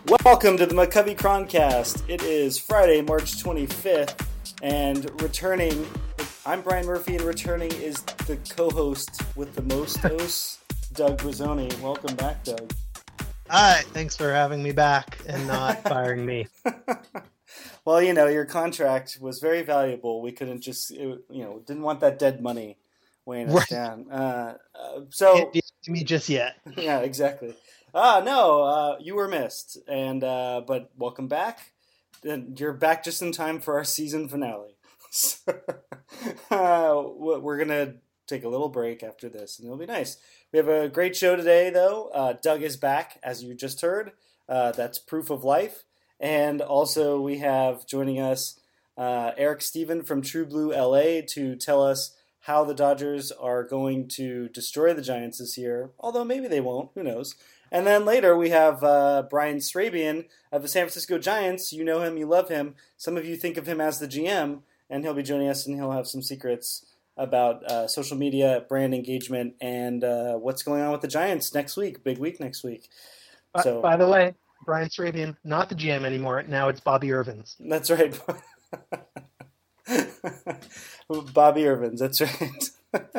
Welcome to the McCovey Croncast. It is Friday, March 25th, and returning, I'm Brian Murphy, and returning is the co-host with the most hosts, Doug Rizzoni. Welcome back, Doug. Hi, thanks for having me back and not firing me. Well, you know, your contract was very valuable. We couldn't just, didn't want that dead money weighing us down. Can't give it to me just yet. Yeah, exactly. No, you were missed, and but welcome back. You're back just in time for our season finale. We're gonna take a little break after this, and it'll be nice. We have a great show today, though. Doug is back, as you just heard. That's proof of life, and also we have joining us Eric Steven from True Blue LA to tell us how the Dodgers are going to destroy the Giants this year. Although maybe they won't. Who knows? And then later we have Brian Srabian of the San Francisco Giants. You know him, you love him. Some of you think of him as the GM, and he'll be joining us, and he'll have some secrets about social media, brand engagement, and what's going on with the Giants next week. Big week next week. So, by the way, Brian Srabian, not the GM anymore. Now it's Bobby Irvins. That's right. Bobby Irvins, that's right.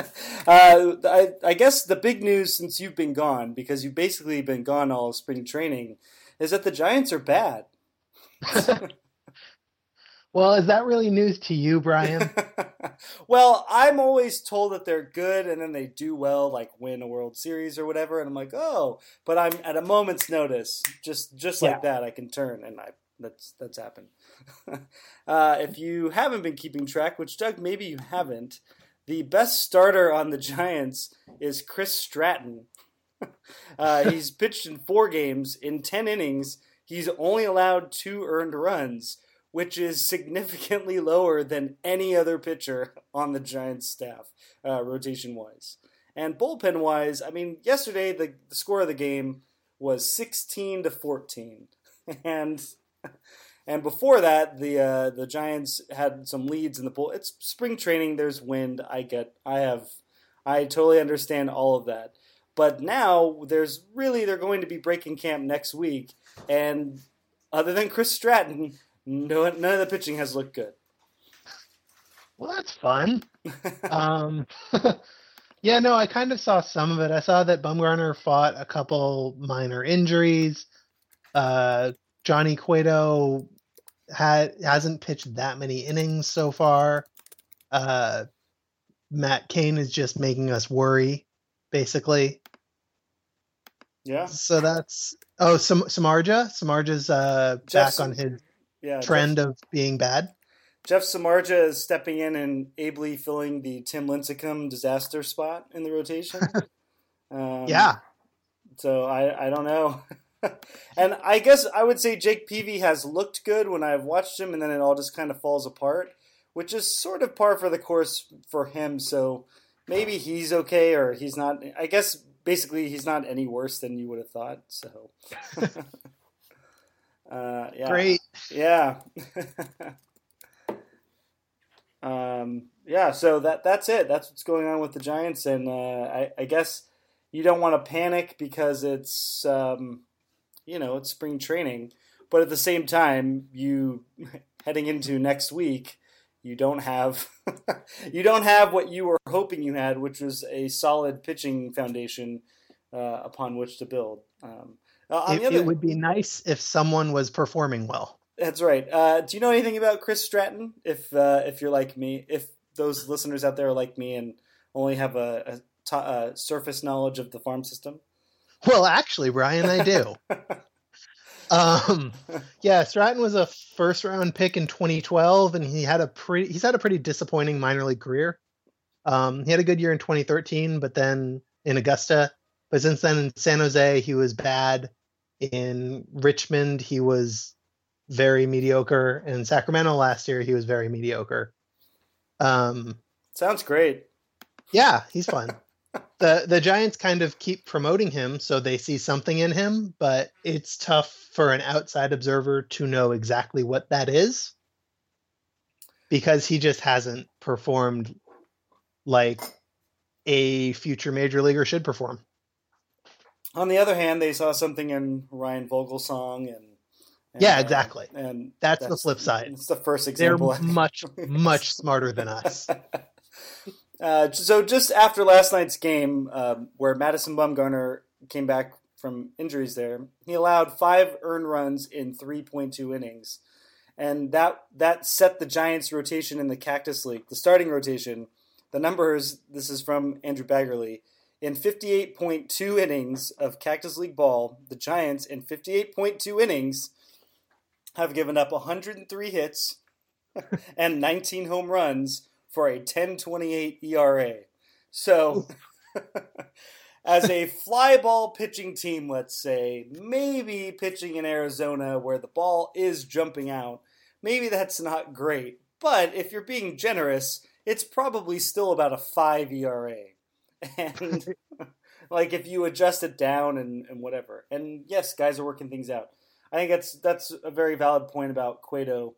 I guess the big news since you've been gone, because you've basically been gone all of spring training, is that the Giants are bad. Well, is that really news to you, Brian? Well, I'm always told that they're good and then they do well, like win a World Series or whatever, and I'm like, oh, but I'm at a moment's notice, just like that, I can turn, and that's happened. If you haven't been keeping track, which Doug, maybe you haven't, the best starter on the Giants is Chris Stratton. He's pitched in 4 games. In 10 innings, he's only allowed 2 earned runs, which is significantly lower than any other pitcher on the Giants staff, rotation-wise. And bullpen-wise, I mean, yesterday the score of the game was 16-14. And before that, the Giants had some leads in the bull. It's spring training. There's wind. I totally understand all of that. But now they're going to be breaking camp next week, and other than Chris Stratton, none of the pitching has looked good. Well, that's fun. Yeah, no, I kind of saw some of it. I saw that Bumgarner fought a couple minor injuries. Johnny Cueto hasn't pitched that many innings so far. Matt Cain is just making us worry, basically. Yeah. So that's Samardzija. Samardzija's back on his trend of being bad. Jeff Samardzija is stepping in and ably filling the Tim Lincecum disaster spot in the rotation. Yeah. So I don't know. And I guess I would say Jake Peavy has looked good when I've watched him, and then it all just kind of falls apart, which is sort of par for the course for him. So maybe he's okay, or he's not. I guess basically he's not any worse than you would have thought. So, yeah, great, yeah, yeah. So that's it. That's what's going on with the Giants, and I guess you don't want to panic because it's. It's spring training, but at the same time, you heading into next week, you don't have what you were hoping you had, which was a solid pitching foundation upon which to build. It would be nice if someone was performing well. That's right. Do you know anything about Chris Stratton? If you're like me, if those listeners out there are like me and only have a surface knowledge of the farm system. Well, actually, Brian, I do. Yeah, Stratton was a first-round pick in 2012, and he's had a pretty disappointing minor league career. He had a good year in 2013, but then in Augusta. But since then in San Jose, he was bad. In Richmond, he was very mediocre. And in Sacramento last year, he was very mediocre. Sounds great. Yeah, he's fun. The Giants kind of keep promoting him, so they see something in him, but it's tough for an outside observer to know exactly what that is because he just hasn't performed like a future major leaguer should perform. On the other hand, they saw something in Ryan Vogelsong and Yeah, exactly. And that's the flip side. It's the first example. They're much smarter than us. So just after last night's game, where Madison Bumgarner came back from injuries there, he allowed 5 earned runs in 3.2 innings. And that set the Giants' rotation in the Cactus League, the starting rotation. The numbers, this is from Andrew Baggerly, in 58.2 innings of Cactus League ball, the Giants in 58.2 innings have given up 103 hits and 19 home runs for a 10.28 ERA. So, as a fly ball pitching team, let's say, maybe pitching in Arizona where the ball is jumping out, maybe that's not great. But if you're being generous, it's probably still about a 5 ERA. And like if you adjust it down and whatever. And yes, guys are working things out. I think that's a very valid point about Cueto,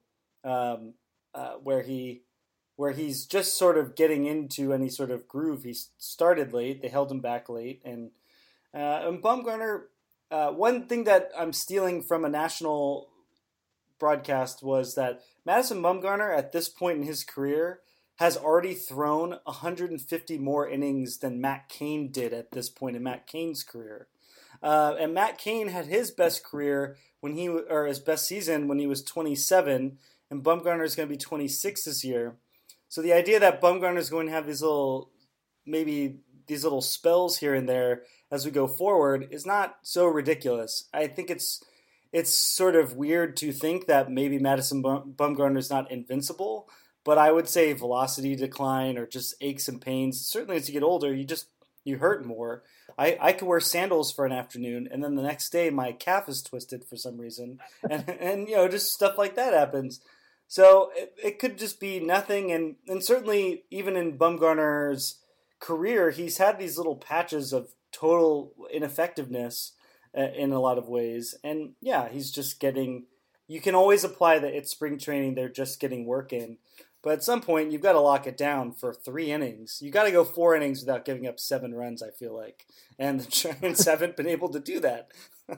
where he's just sort of getting into any sort of groove. He started late; they held him back late, and Bumgarner. One thing that I'm stealing from a national broadcast was that Madison Bumgarner, at this point in his career, has already thrown 150 more innings than Matt Cain did at this point in Matt Cain's career. And Matt Cain had his best career his best season when he was 27, and Bumgarner is going to be 26 this year. So the idea that Bumgarner is going to have these little spells here and there as we go forward is not so ridiculous. I think it's sort of weird to think that maybe Madison Bumgarner is not invincible, but I would say velocity decline or just aches and pains. Certainly as you get older, you hurt more. I could wear sandals for an afternoon, and then the next day my calf is twisted for some reason, and just stuff like that happens. So it could just be nothing, and certainly even in Bumgarner's career, he's had these little patches of total ineffectiveness in a lot of ways, and yeah, he's just getting. You can always apply that it's spring training; they're just getting work in. But at some point, you've got to lock it down for 3 innings. You got to go 4 innings without giving up 7 runs, I feel like. And the Giants haven't been able to do that.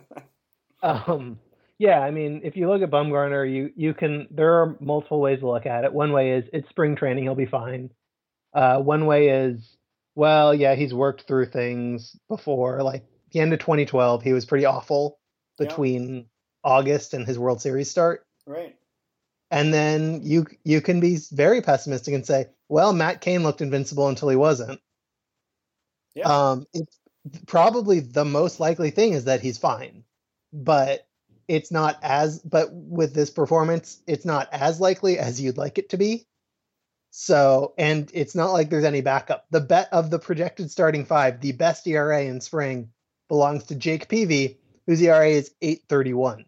Yeah, I mean, if you look at Bumgarner, you can. There are multiple ways to look at it. One way is it's spring training; he'll be fine. One way is, well, yeah, he's worked through things before. Like the end of 2012, he was pretty awful between August and his World Series start. Right. And then you can be very pessimistic and say, well, Matt Cain looked invincible until he wasn't. Yeah. It's probably the most likely thing is that he's fine, but with this performance, it's not as likely as you'd like it to be. So, and it's not like there's any backup. The bet of the projected starting 5, the best ERA in spring belongs to Jake Peavy, whose ERA is 8.31.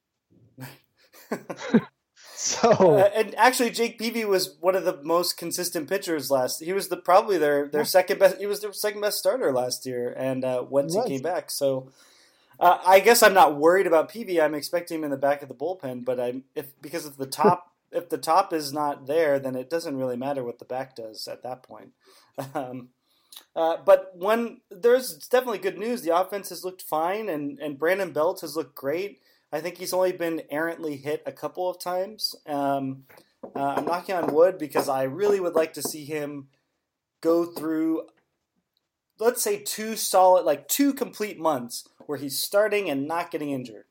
So and actually, Jake Peavy was one of the most consistent pitchers last. He was probably their second best. He was their second best starter last year, and once he came back, so I guess I'm not worried about Peavy. I'm expecting him in the back of the bullpen, but because if the top is not there, then it doesn't really matter what the back does at that point. But there's definitely good news. The offense has looked fine, and Brandon Belt has looked great. I think he's only been errantly hit a couple of times. I'm knocking on wood because I really would like to see him go through, let's say, 2 complete months where he's starting and not getting injured.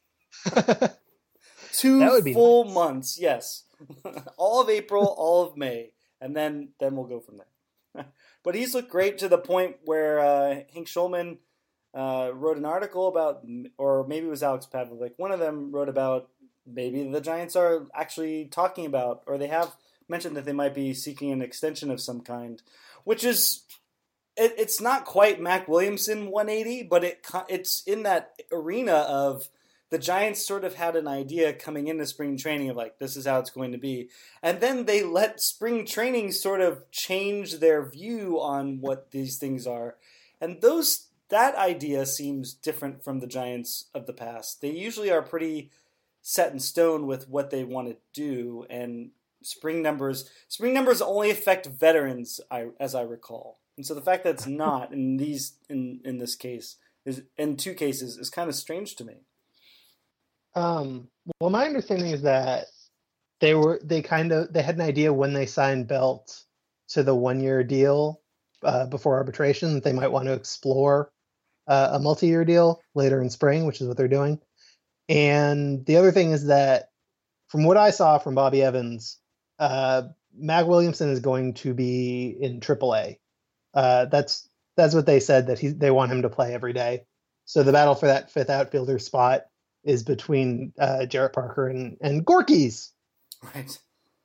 2 full months, yes. All of April, all of May, and then we'll go from there. But he's looked great to the point where Hank Schulman wrote an article about, or maybe it was Alex Pavlovic, one of them wrote about maybe the Giants are actually talking about, or they have mentioned that they might be seeking an extension of some kind, which is, it's not quite Mac Williamson 180, but it's in that arena of the Giants sort of had an idea coming into spring training of like, this is how it's going to be. And then they let spring training sort of change their view on what these things are. And that idea seems different from the Giants of the past. They usually are pretty set in stone with what they want to do, and spring numbers only affect veterans, as I recall. And so the fact that it's not in this case in 2 cases is kind of strange to me. Well, my understanding is that they had an idea when they signed Belt to the 1 year deal before arbitration that they might want to explore a multi-year deal later in spring, which is what they're doing. And the other thing is that from what I saw from Bobby Evans, Mac Williamson is going to be in AAA. That's what they said, that they want him to play every day. So the battle for that fifth outfielder spot is between Jarrett Parker and Gorkies. Right.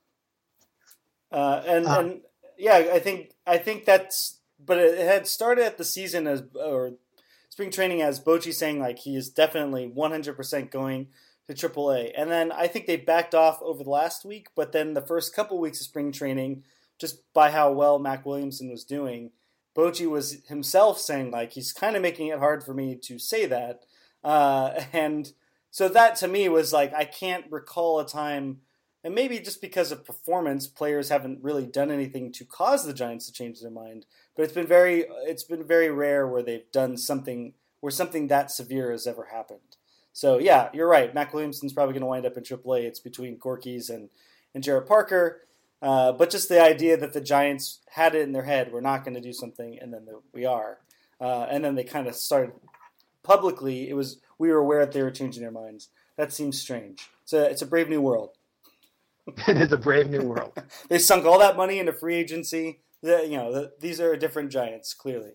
And yeah, I think that's, but it had started at the season or spring training as Bochy saying like he is definitely 100% going to AAA, and then I think they backed off over the last week. But then the first couple weeks of spring training, just by how well Mac Williamson was doing, Bochy was himself saying like he's kind of making it hard for me to say that, and so that to me was like I can't recall a time. And maybe just because of performance, players haven't really done anything to cause the Giants to change their mind. But it's been very rare where they've done something where something that severe has ever happened. So yeah, you're right. Mac Williamson's probably going to wind up in AAA. It's between Gorkies and Jarrett Parker. But just the idea that the Giants had it in their head, we're not going to do something, and then we are. And then they kind of started publicly. We were aware that they were changing their minds. That seems strange. It's a brave new world. It is a brave new world. They sunk all that money into free agency. These are different Giants, clearly.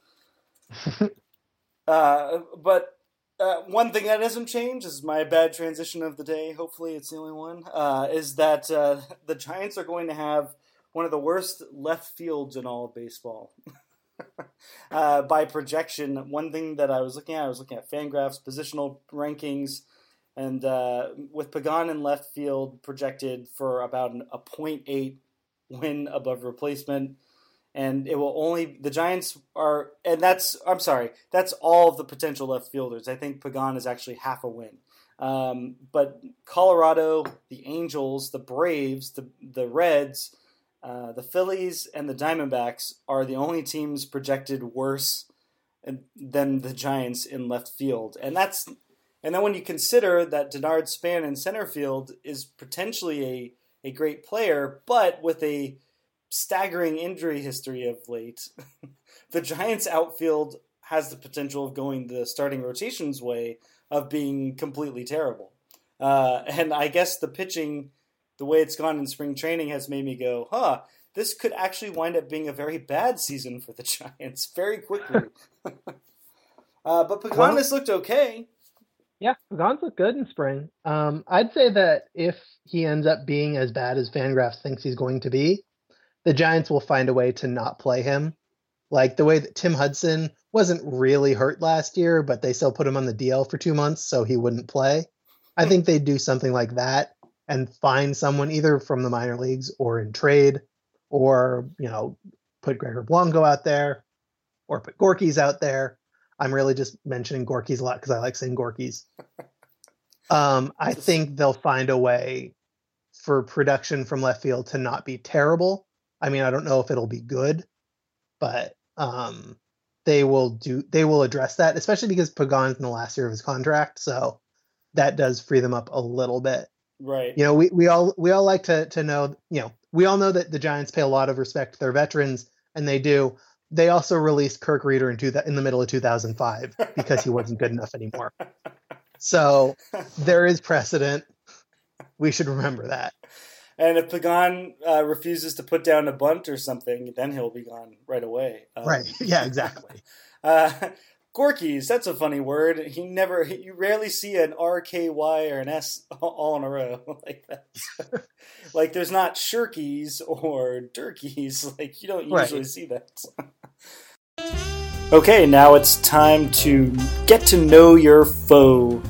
But one thing that hasn't changed is my bad transition of the day. Hopefully, it's the only one. Is that the Giants are going to have one of the worst left fields in all of baseball. By projection, one thing that I was looking at Fangraphs positional rankings. And with Pagan in left field projected for about a .8 win above replacement, and it will only the Giants are, and that's all of the potential left fielders. I think Pagan is actually half a win. But Colorado, the Angels, the Braves, the Reds, the Phillies, and the Diamondbacks are the only teams projected worse than the Giants in left field, and then when you consider that Denard Span in center field is potentially a great player, but with a staggering injury history of late, the Giants' outfield has the potential of going the starting rotation's way of being completely terrible. And I guess the pitching, the way it's gone in spring training, has made me go, this could actually wind up being a very bad season for the Giants very quickly. But Pagan has looked okay. Yeah, Pagan's looked good in spring. I'd say that if he ends up being as bad as Fangraphs thinks he's going to be, the Giants will find a way to not play him. Like the way that Tim Hudson wasn't really hurt last year, but they still put him on the DL for 2 months so he wouldn't play. I think they'd do something like that and find someone either from the minor leagues or in trade, or, put Gregor Blanco out there or put Gorkies out there. I'm really just mentioning Gorkies a lot because I like saying Gorkies. I think they'll find a way for production from left field to not be terrible. I mean, I don't know if it'll be good, but they will address that, especially because Pagan's in the last year of his contract, so that does free them up a little bit. Right. We all like to know, we all know that the Giants pay a lot of respect to their veterans, and they do. They also released Kirk Reeder in the middle of 2005 because he wasn't good enough anymore. So there is precedent. We should remember that. And if Pagan refuses to put down a bunt or something, then he'll be gone right away. Right. Yeah, exactly. Gorkies, that's a funny word. You rarely see an RKY or an S all in a row like that. Like there's not shirkies or durkies. Like you don't usually see that. Okay, now it's time to get to know your foe.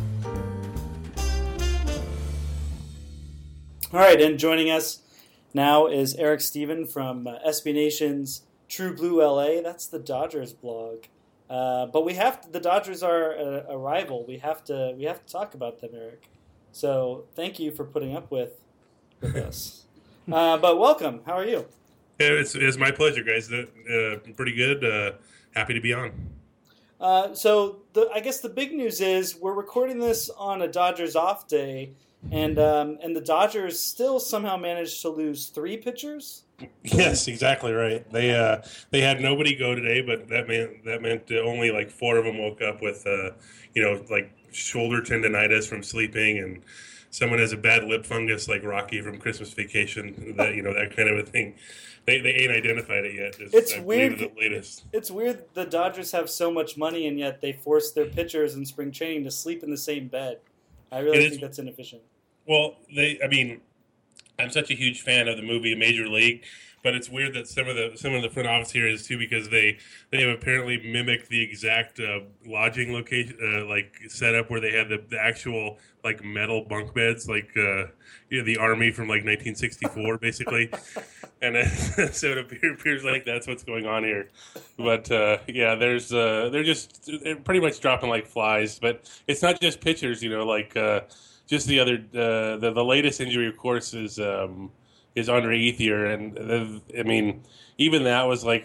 All right, and joining us now is Eric Steven from SB Nation's True Blue LA. That's the Dodgers blog. But the Dodgers are a rival. We have to talk about them, Eric. So thank you for putting up with us. But welcome. How are you? It's my pleasure, guys. Pretty good. Happy to be on. I guess the big news is we're recording this on a Dodgers off day, and the Dodgers still somehow managed to lose 3 pitchers. Yes, exactly right. They had nobody go today, but that meant only like 4 of them woke up with like shoulder tendonitis from sleeping, and someone has a bad lip fungus like Rocky from Christmas Vacation. That kind of a thing. They ain't identified it yet. It's weird. The latest. It's weird. The Dodgers have so much money, and yet they force their pitchers in spring training to sleep in the same bed. I really think that's inefficient. Well, I'm such a huge fan of the movie Major League, but it's weird that some of the front office here is too, because they have apparently mimicked the exact lodging location setup where they had the actual like metal bunk beds, like the Army from like 1964 basically, and so it appears like that's what's going on here. But they're pretty much dropping like flies. But it's not just pitchers, just the other the latest injury, of course, is Andre Ethier, and even that was like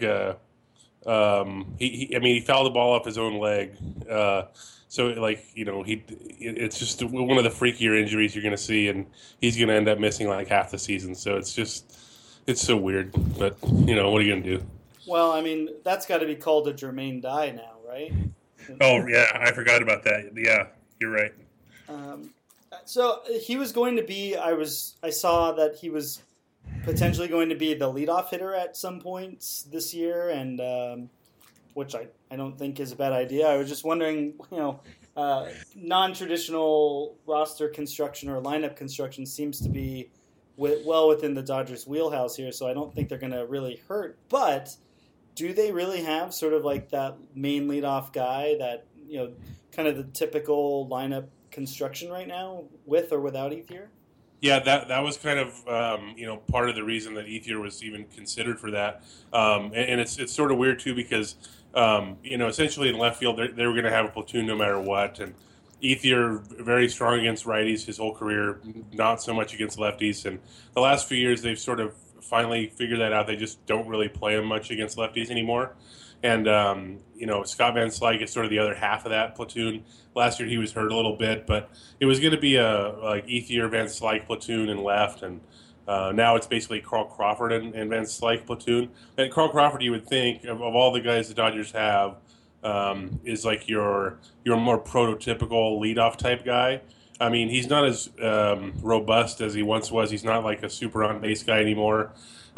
he fouled the ball off his own leg, it's just one of the freakier injuries you're going to see, and he's going to end up missing like half the season. So it's so weird, but what are you going to do? Well, that's got to be called a Jermaine Dye now, right? Oh yeah, I forgot about that. Yeah, you're right. So he was going to be. I saw that he was potentially going to be the leadoff hitter at some points this year, and which I don't think is a bad idea. I was just wondering, non-traditional roster construction or lineup construction seems to be well within the Dodgers' wheelhouse here, so I don't think they're going to really hurt. But do they really have sort of like that main leadoff guy that kind of the typical lineup construction right now, with or without Ethier? Yeah, that was kind of part of the reason that Ethier was even considered for that, and it's sort of weird too, because essentially in left field they were going to have a platoon no matter what, and Ethier very strong against righties his whole career, not so much against lefties, and the last few years they've sort of finally figured that out. They just don't really play him much against lefties anymore. And, Scott Van Slyke is sort of the other half of that platoon. Last year he was hurt a little bit, but it was going to be a Ethier, Van Slyke platoon in left, and now it's basically Carl Crawford and Van Slyke platoon. And Carl Crawford, you would think, of all the guys the Dodgers have, is like your more prototypical leadoff type guy. He's not as robust as he once was. He's not like a super on-base guy anymore.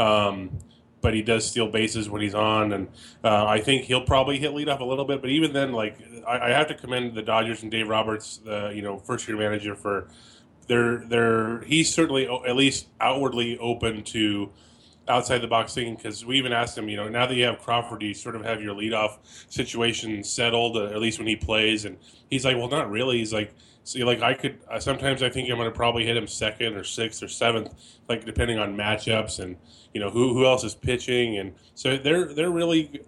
But he does steal bases when he's on, and I think he'll probably hit leadoff a little bit. But even then, I have to commend the Dodgers and Dave Roberts, the first-year manager, for he's certainly at least outwardly open to outside the box thinking, because we even asked him, now that you have Crawford, you sort of have your leadoff situation settled, at least when he plays, and he's like, well, not really. He's like, sometimes I think I'm going to probably hit him second or sixth or seventh, like depending on matchups and who else is pitching, and so they're really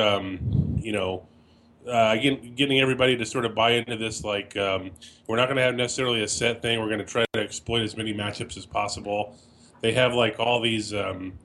getting everybody to sort of buy into this. We're not going to have necessarily a set thing. We're going to try to exploit as many matchups as possible. They have all these.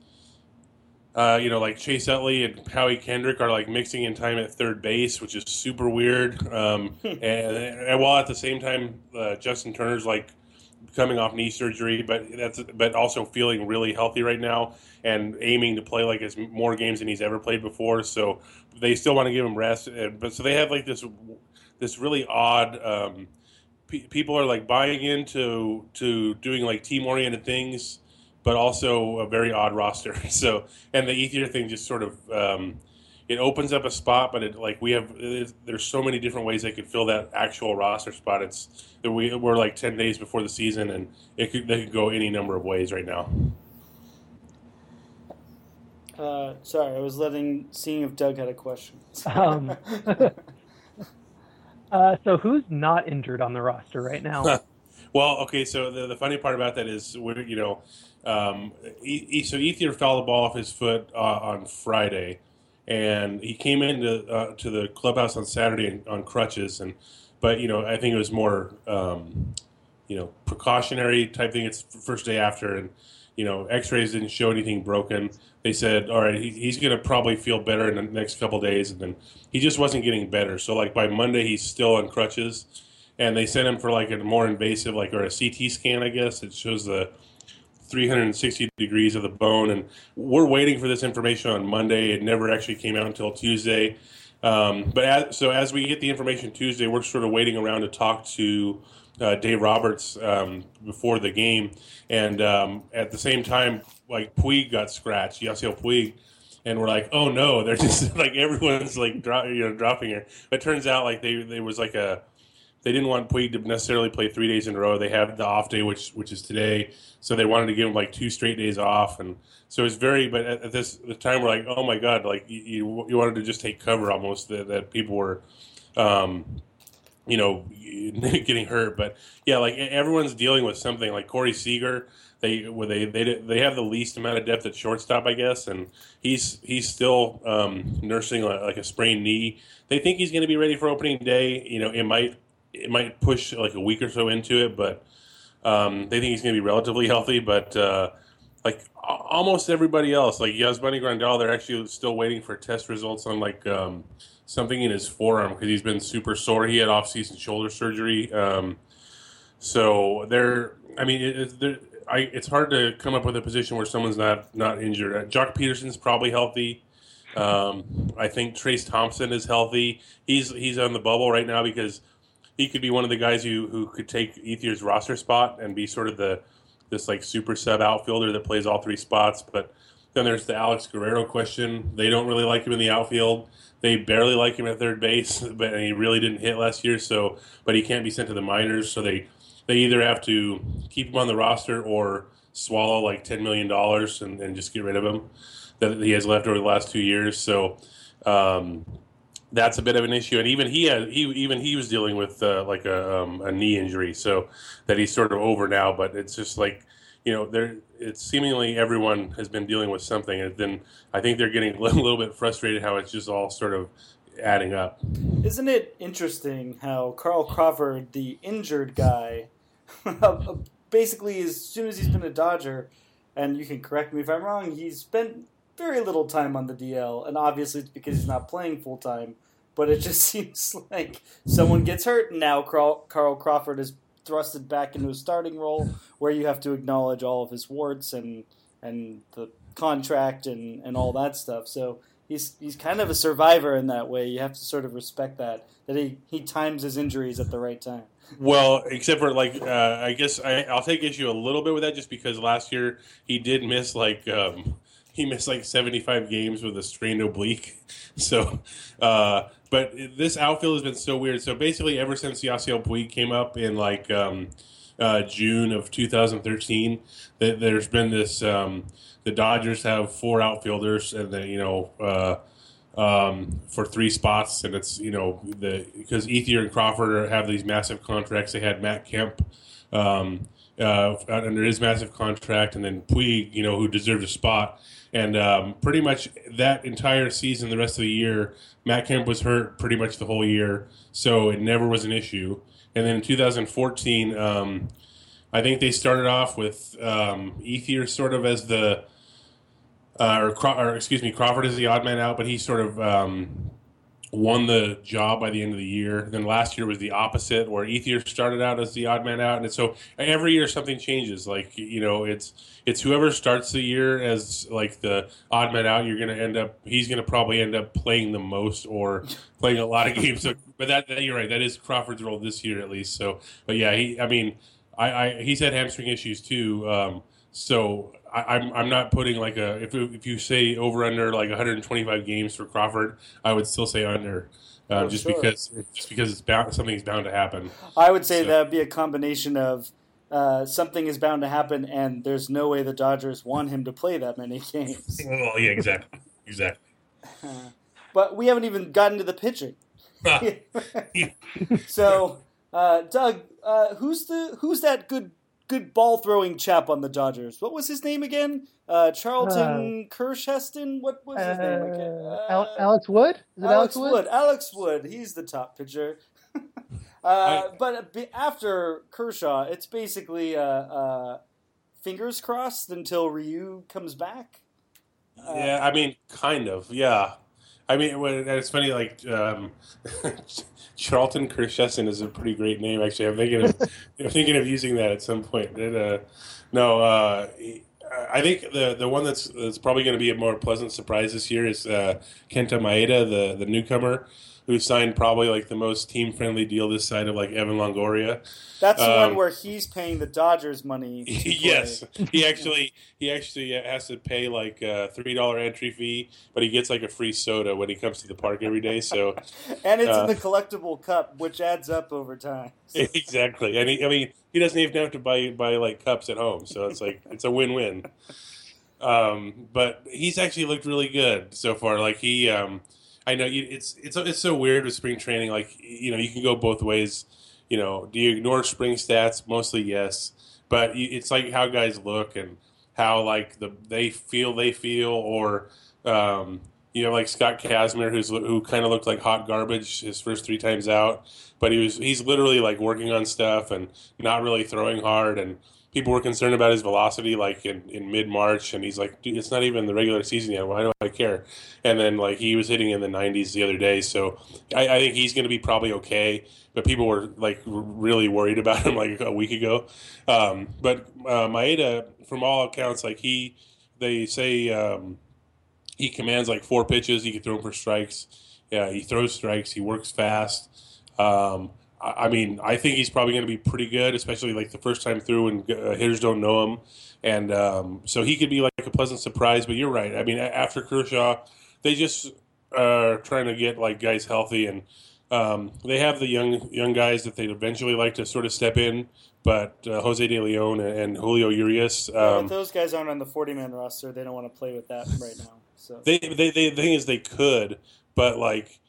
Like Chase Utley and Howie Kendrick are mixing in time at third base, which is super weird. And while at the same time, Justin Turner's coming off knee surgery, but also feeling really healthy right now and aiming to play more games than he's ever played before. So they still want to give him rest, but so they have this really odd. People are buying into doing team oriented things, but also a very odd roster. So, and the Ethier thing just sort of it opens up a spot, but there's so many different ways they could fill that actual roster spot. We're 10 days before the season, and they could go any number of ways right now. Sorry, I was seeing if Doug had a question. So who's not injured on the roster right now? Well, okay. So the funny part about that is, so Ethier fouled the ball off his foot on Friday, and he came into to the clubhouse on Saturday on crutches, but I think it was more precautionary type thing. It's the first day after, and X-rays didn't show anything broken. They said, all right, he's going to probably feel better in the next couple of days, and then he just wasn't getting better. So like by Monday, he's still on crutches, and they sent him for like a more invasive, like or a CT scan, I guess. It shows the 360 degrees of the bone, and we're waiting for this information on Monday. It never actually came out until Tuesday. So as we get the information Tuesday, we're sort of waiting around to talk to Dave Roberts before the game, and at the same time, like Puig got scratched, Yasiel Puig, and we're like, oh no, they're just like everyone's like dropping her. But it turns out like they was like they didn't want Puig to necessarily play 3 days in a row. They have the off day, which is today, so they wanted to give him like 2 straight days off, and so it's very. But at the time, we're like, oh my god, like you wanted to just take cover almost that people were, getting hurt. But yeah, like everyone's dealing with something. Like Corey Seager, they have the least amount of depth at shortstop, I guess, and he's still nursing like a sprained knee. They think he's going to be ready for opening day. It might push like a week or so into it, but they think he's going to be relatively healthy. But like almost everybody else, like Yasmani Grandal, they're actually still waiting for test results on like something in his forearm because he's been super sore. He had off-season shoulder surgery. So they're, I mean, it's hard to come up with a position where someone's not injured. Jock Peterson's probably healthy. I think Trace Thompson is healthy. He's on the bubble right now because he could be one of the guys who could take Ethier's roster spot and be sort of this like super sub outfielder that plays all 3 spots. But then there's the Alex Guerrero question. They don't really like him in the outfield. They barely like him at third base, and he really didn't hit last year. But he can't be sent to the minors. So they either have to keep him on the roster or swallow like $10 million and just get rid of him that he has left over the last 2 years. So that's a bit of an issue. And even he was dealing with like a knee injury, so that he's sort of over now. But it's just like, it's seemingly everyone has been dealing with something. And then I think they're getting a little bit frustrated how it's just all sort of adding up. Isn't it interesting how Carl Crawford, the injured guy, basically as soon as he's been a Dodger, and you can correct me if I'm wrong, he's spent very little time on the DL, and obviously it's because he's not playing full time, but it just seems like someone gets hurt, and now Carl Crawford is thrusted back into a starting role where you have to acknowledge all of his warts and the contract and all that stuff. So he's kind of a survivor in that way. You have to sort of respect that he times his injuries at the right time. Well, except for like, I guess I'll take issue a little bit with that just because last year he did miss like 75 games with a strained oblique. So, but this outfield has been so weird. So basically, ever since Yasiel Puig came up in like June of 2013, there's been this. The Dodgers have 4 outfielders, and then for 3 spots, and it's because Ethier and Crawford have these massive contracts. They had Matt Kemp under his massive contract, and then Puig, who deserved a spot. And pretty much that entire season, the rest of the year, Matt Kemp was hurt pretty much the whole year, so it never was an issue. And then in 2014, I think they started off with Ethier sort of as the, Crawford as the odd man out, but he sort of won the job by the end of the year. Then last year was the opposite, where Ethier started out as the odd man out, and so every year something changes. Like it's whoever starts the year as like the odd man out, he's gonna probably end up playing the most or playing a lot of games. So, but that you're right, that is Crawford's role this year at least. So, but yeah, he's had hamstring issues too. So I'm not putting like if you say over under like 125 games for Crawford, I would still say under, because something's bound to happen. I would say that would be a combination of something is bound to happen, and there's no way the Dodgers want him to play that many games. Well, yeah, exactly. But we haven't even gotten to the pitching. So, Doug, who's that good ball throwing chap on the Dodgers? What was his name again? Charlton Kirsheston? What was his name again? Alex Wood? Is it Alex Wood? Alex Wood. He's the top pitcher. But after Kershaw, it's basically fingers crossed until Ryu comes back. Yeah, I mean, kind of. Yeah, I mean, it's funny. Like Charlton Kirchhessen is a pretty great name. Actually, I'm thinking of using that at some point. No, I think the one that's probably going to be a more pleasant surprise this year is Kenta Maeda, the newcomer, who signed probably like the most team friendly deal this side of like Evan Longoria. That's the one where he's paying the Dodgers money. Yes, he actually has to pay like a $3 entry fee, but he gets like a free soda when he comes to the park every day. So, and it's in the collectible cup, which adds up over time. Exactly, and he doesn't even have to buy like cups at home, so it's like it's a win-win. But he's actually looked really good so far. Like he, I know it's so weird with spring training. Like you can go both ways. Do you ignore spring stats? Mostly yes, but it's like how guys look and how like they feel, or like Scott Kazmir, who kind of looked like hot garbage his first 3 times out, but he's literally like working on stuff and not really throwing hard, and people were concerned about his velocity like in mid-March, and he's like, dude, it's not even the regular season yet. Why do I care? And then like he was hitting in the 90s the other day, so I think he's going to be probably okay. But people were like really worried about him like a week ago. But Maeda, from all accounts, like they say he commands like 4 pitches. He can throw them for strikes. Yeah, he throws strikes. He works fast. I mean, I think he's probably going to be pretty good, especially like the first time through and hitters don't know him. And so he could be like a pleasant surprise. But you're right. I mean, after Kershaw, they just are trying to get like guys healthy, and they have the young guys that they'd eventually like to sort of step in. But Jose De Leon and Julio Urias, but those guys aren't on the 40-man roster. They don't want to play with that right now. So the thing is they could, but like.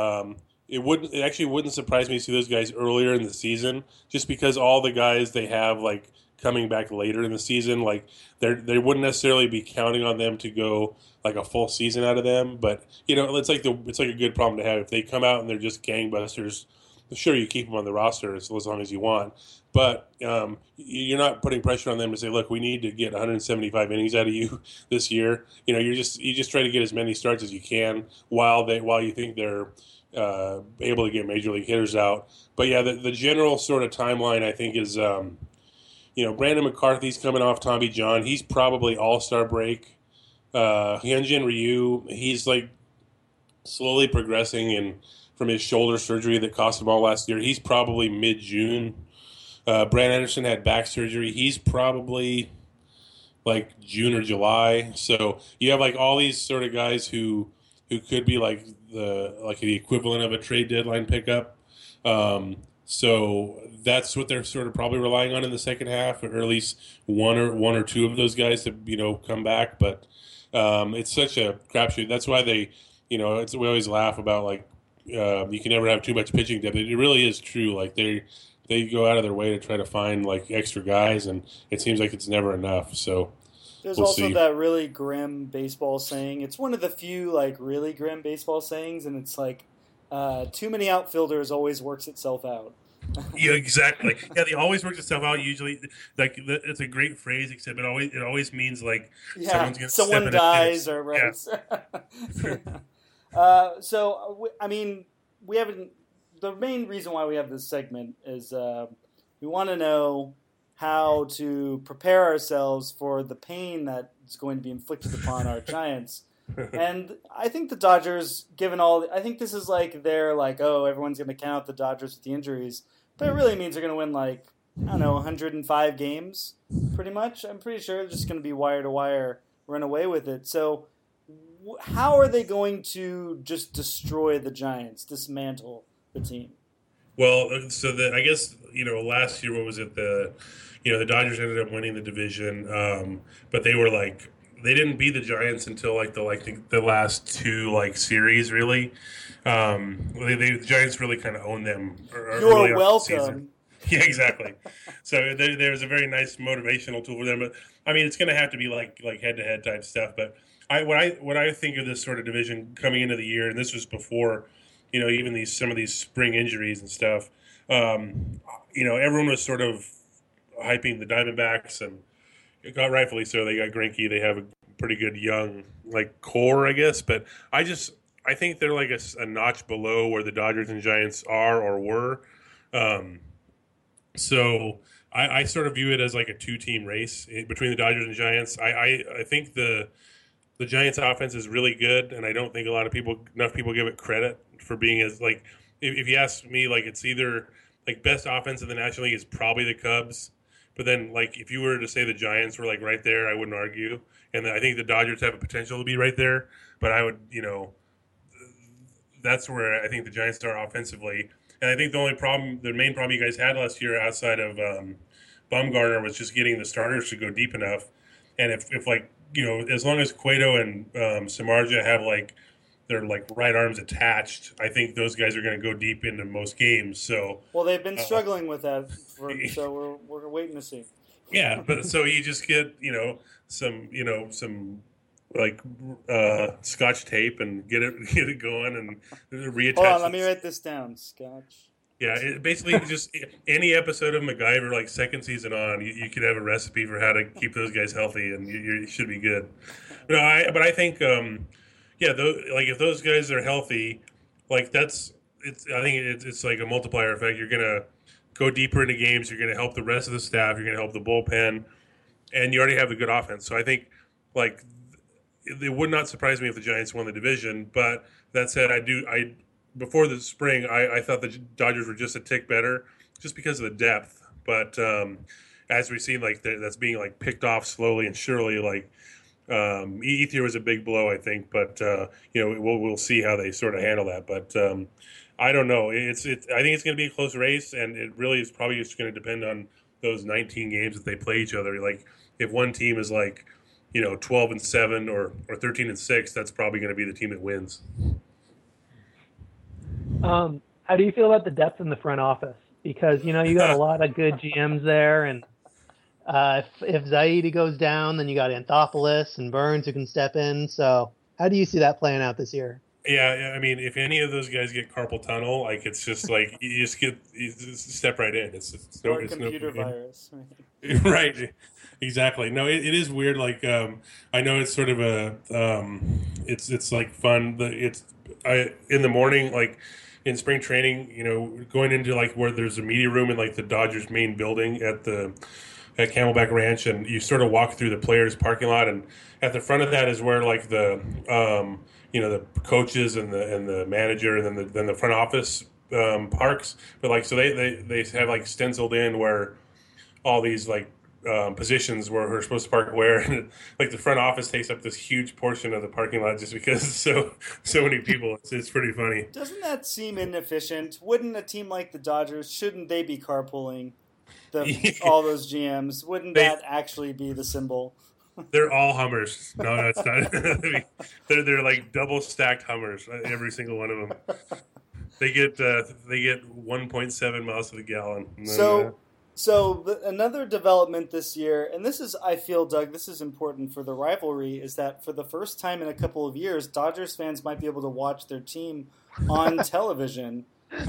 It actually wouldn't surprise me to see those guys earlier in the season, just because all the guys they have like coming back later in the season, like they wouldn't necessarily be counting on them to go like a full season out of them. But it's like a good problem to have if they come out and they're just gangbusters. Sure, you keep them on the roster as long as you want, but you're not putting pressure on them to say, look, we need to get 175 innings out of you this year. You just try to get as many starts as you can while you think they're able to get major league hitters out. But yeah, the general sort of timeline I think is, Brandon McCarthy's coming off Tommy John. He's probably all-star break. Hyunjin Ryu, he's like slowly progressing from his shoulder surgery that cost him all last year. He's probably mid-June. Brant Anderson had back surgery. He's probably like June or July. So you have like all these sort of guys who could be like the equivalent of a trade deadline pickup. So that's what they're sort of probably relying on in the second half, or at least one or two of those guys to come back. But it's such a crapshoot. That's why they we always laugh about like you can never have too much pitching depth. It really is true. Like they go out of their way to try to find like extra guys, and it seems like it's never enough. So. There's also that really grim baseball saying. It's one of the few like really grim baseball sayings, and it's like too many outfielders always works itself out. Yeah, exactly. Yeah, they always works itself out. Usually, like it's a great phrase, except it always means like someone dies or right. Yeah. So I mean, we haven't. The main reason why we have this segment is we want to know how to prepare ourselves for the pain that is going to be inflicted upon our Giants. And I think the Dodgers, I think this is like they're like, oh, everyone's going to count the Dodgers with the injuries. But it really means they're going to win like, I don't know, 105 games, pretty much. I'm pretty sure they're just going to be wire to wire, run away with it. So how are they going to just destroy the Giants, dismantle the team? Well, so I guess, last year, what was it? The Dodgers ended up winning the division, but they were like, they didn't beat the Giants until like the last 2 series really. The Giants really kind of owned them. You're welcome. Yeah, exactly. So there's a very nice motivational tool for them, but I mean it's going to have to be like head-to-head type stuff. But when I think of this sort of division coming into the year, and this was before, even some of these spring injuries and stuff. Everyone was sort of hyping the Diamondbacks and got rightfully so. They got Greinke. They have a pretty good young core, I guess. But I think they're like a notch below where the Dodgers and Giants are or were. So I sort of view it as like a two-team race between the Dodgers and Giants. I think the Giants' offense is really good, and I don't think enough people give it credit for being as if you ask me, it's either best offense in the National League is probably the Cubs, but then if you were to say the Giants were right there, I wouldn't argue, and I think the Dodgers have a potential to be right there, but I would that's where I think the Giants are offensively. And I think the main problem you guys had last year outside of Bumgarner was just getting the starters to go deep enough. And if as long as Cueto and Samardzija have their right arms attached, I think those guys are going to go deep into most games. So they've been struggling with that, so we're waiting to see. Yeah, but so you just get some Scotch tape and get it going and reattach. Hold on, let me write this down. Scotch. Yeah, basically just any episode of MacGyver, second season on, you could have a recipe for how to keep those guys healthy, and you should be good. But I think, if those guys are healthy, I think it's like a multiplier effect. You're gonna go deeper into games. You're gonna help the rest of the staff. You're gonna help the bullpen, and you already have the good offense. So I think it would not surprise me if the Giants won the division. But that said, before the spring, I thought the Dodgers were just a tick better, just because of the depth. But as we've seen, that's being picked off slowly and surely. Ethier was a big blow, I think, but we'll see how they sort of handle that. But I don't know. I think it's going to be a close race, and it really is probably just going to depend on those 19 games that they play each other. If one team is 12-7 or 13-6, that's probably going to be the team that wins. How do you feel about the depth in the front office? Because you got a lot of good GMs there, and if Zaidi goes down, then you got Anthopoulos and Burns who can step in. So how do you see that playing out this year? Yeah, I mean, if any of those guys get carpal tunnel, it's just you just step right in. It's computer virus, right? Exactly. No, it is weird. I know it's sort of it's fun. In the morning, in spring training, going into where there's a media room in the Dodgers main building at Camelback Ranch, and you sort of walk through the players' parking lot, and at the front of that is where the coaches and the manager, and then the front office parks. But so they have stenciled in where all these positions where we're supposed to park where, and the front office takes up this huge portion of the parking lot just because so many people. It's pretty funny. Doesn't that seem inefficient? Wouldn't a team like the Dodgers, shouldn't they be carpooling all those GMs? Wouldn't that actually be the symbol? They're all Hummers. No, it's not. they're double stacked Hummers. Every single one of them. They get 1.7 miles to the gallon. Another development this year, and this is, I feel, Doug, this is important for the rivalry, is that for the first time in a couple of years, Dodgers fans might be able to watch their team on television.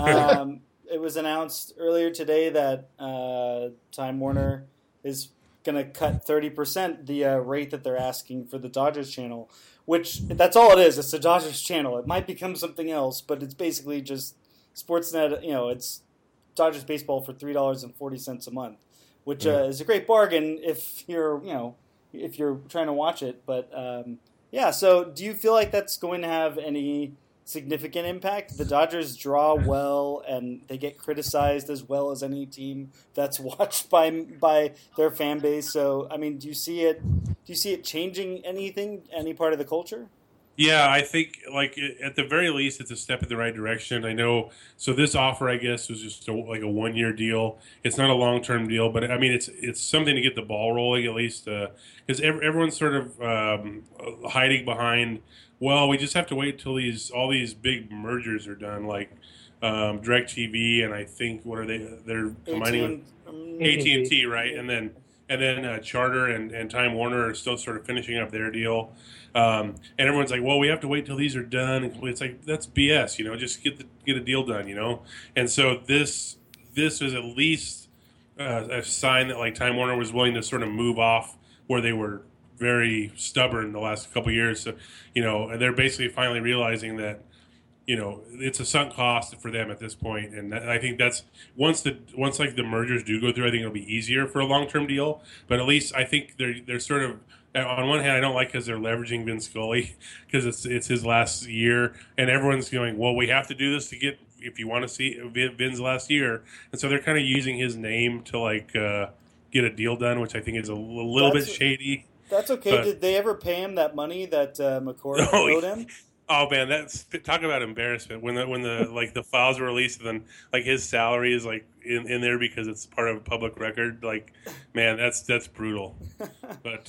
It was announced earlier today that Time Warner is going to cut 30% the rate that they're asking for the Dodgers channel, which that's all it is. It's the Dodgers channel. It might become something else, but it's basically just Sportsnet. It's Dodgers baseball for $3.40 a month, which is a great bargain if you're trying to watch it. But so do you feel like that's going to have any significant impact? The Dodgers draw well, and they get criticized as well as any team that's watched by their fan base. So, I mean, do you see it changing any part of the culture? Yeah, I think at the very least, it's a step in the right direction. I know. So this offer, I guess, was just a 1-year deal. It's not a long-term deal, but I mean, it's something to get the ball rolling at least, because everyone's sort of hiding behind. Well, we just have to wait till all these big mergers are done, like DirecTV, and I think what are they? They're combining with AT&T, right? And then Charter and Time Warner are still sort of finishing up their deal. And everyone's like, well, we have to wait till these are done. It's that's BS, just get a deal done, And so this is at least a sign that Time Warner was willing to sort of move off where they were very stubborn the last couple of years. So, they're basically finally realizing that, it's a sunk cost for them at this point. And I think that's once like the mergers do go through, I think it'll be easier for a long-term deal. But at least I think they're sort of, on one hand, I don't like because they're leveraging Vin Scully because it's his last year, and everyone's going, well, we have to do this to get, if you want to see Vin's last year. And so they're kind of using his name to get a deal done, which I think is a little bit shady. That's okay. But, did they ever pay him that money that McCord owed him? Oh man, that's talk about embarrassment. When the files were released, and then like his salary is like in there because it's part of a public record. Like, man, that's brutal. But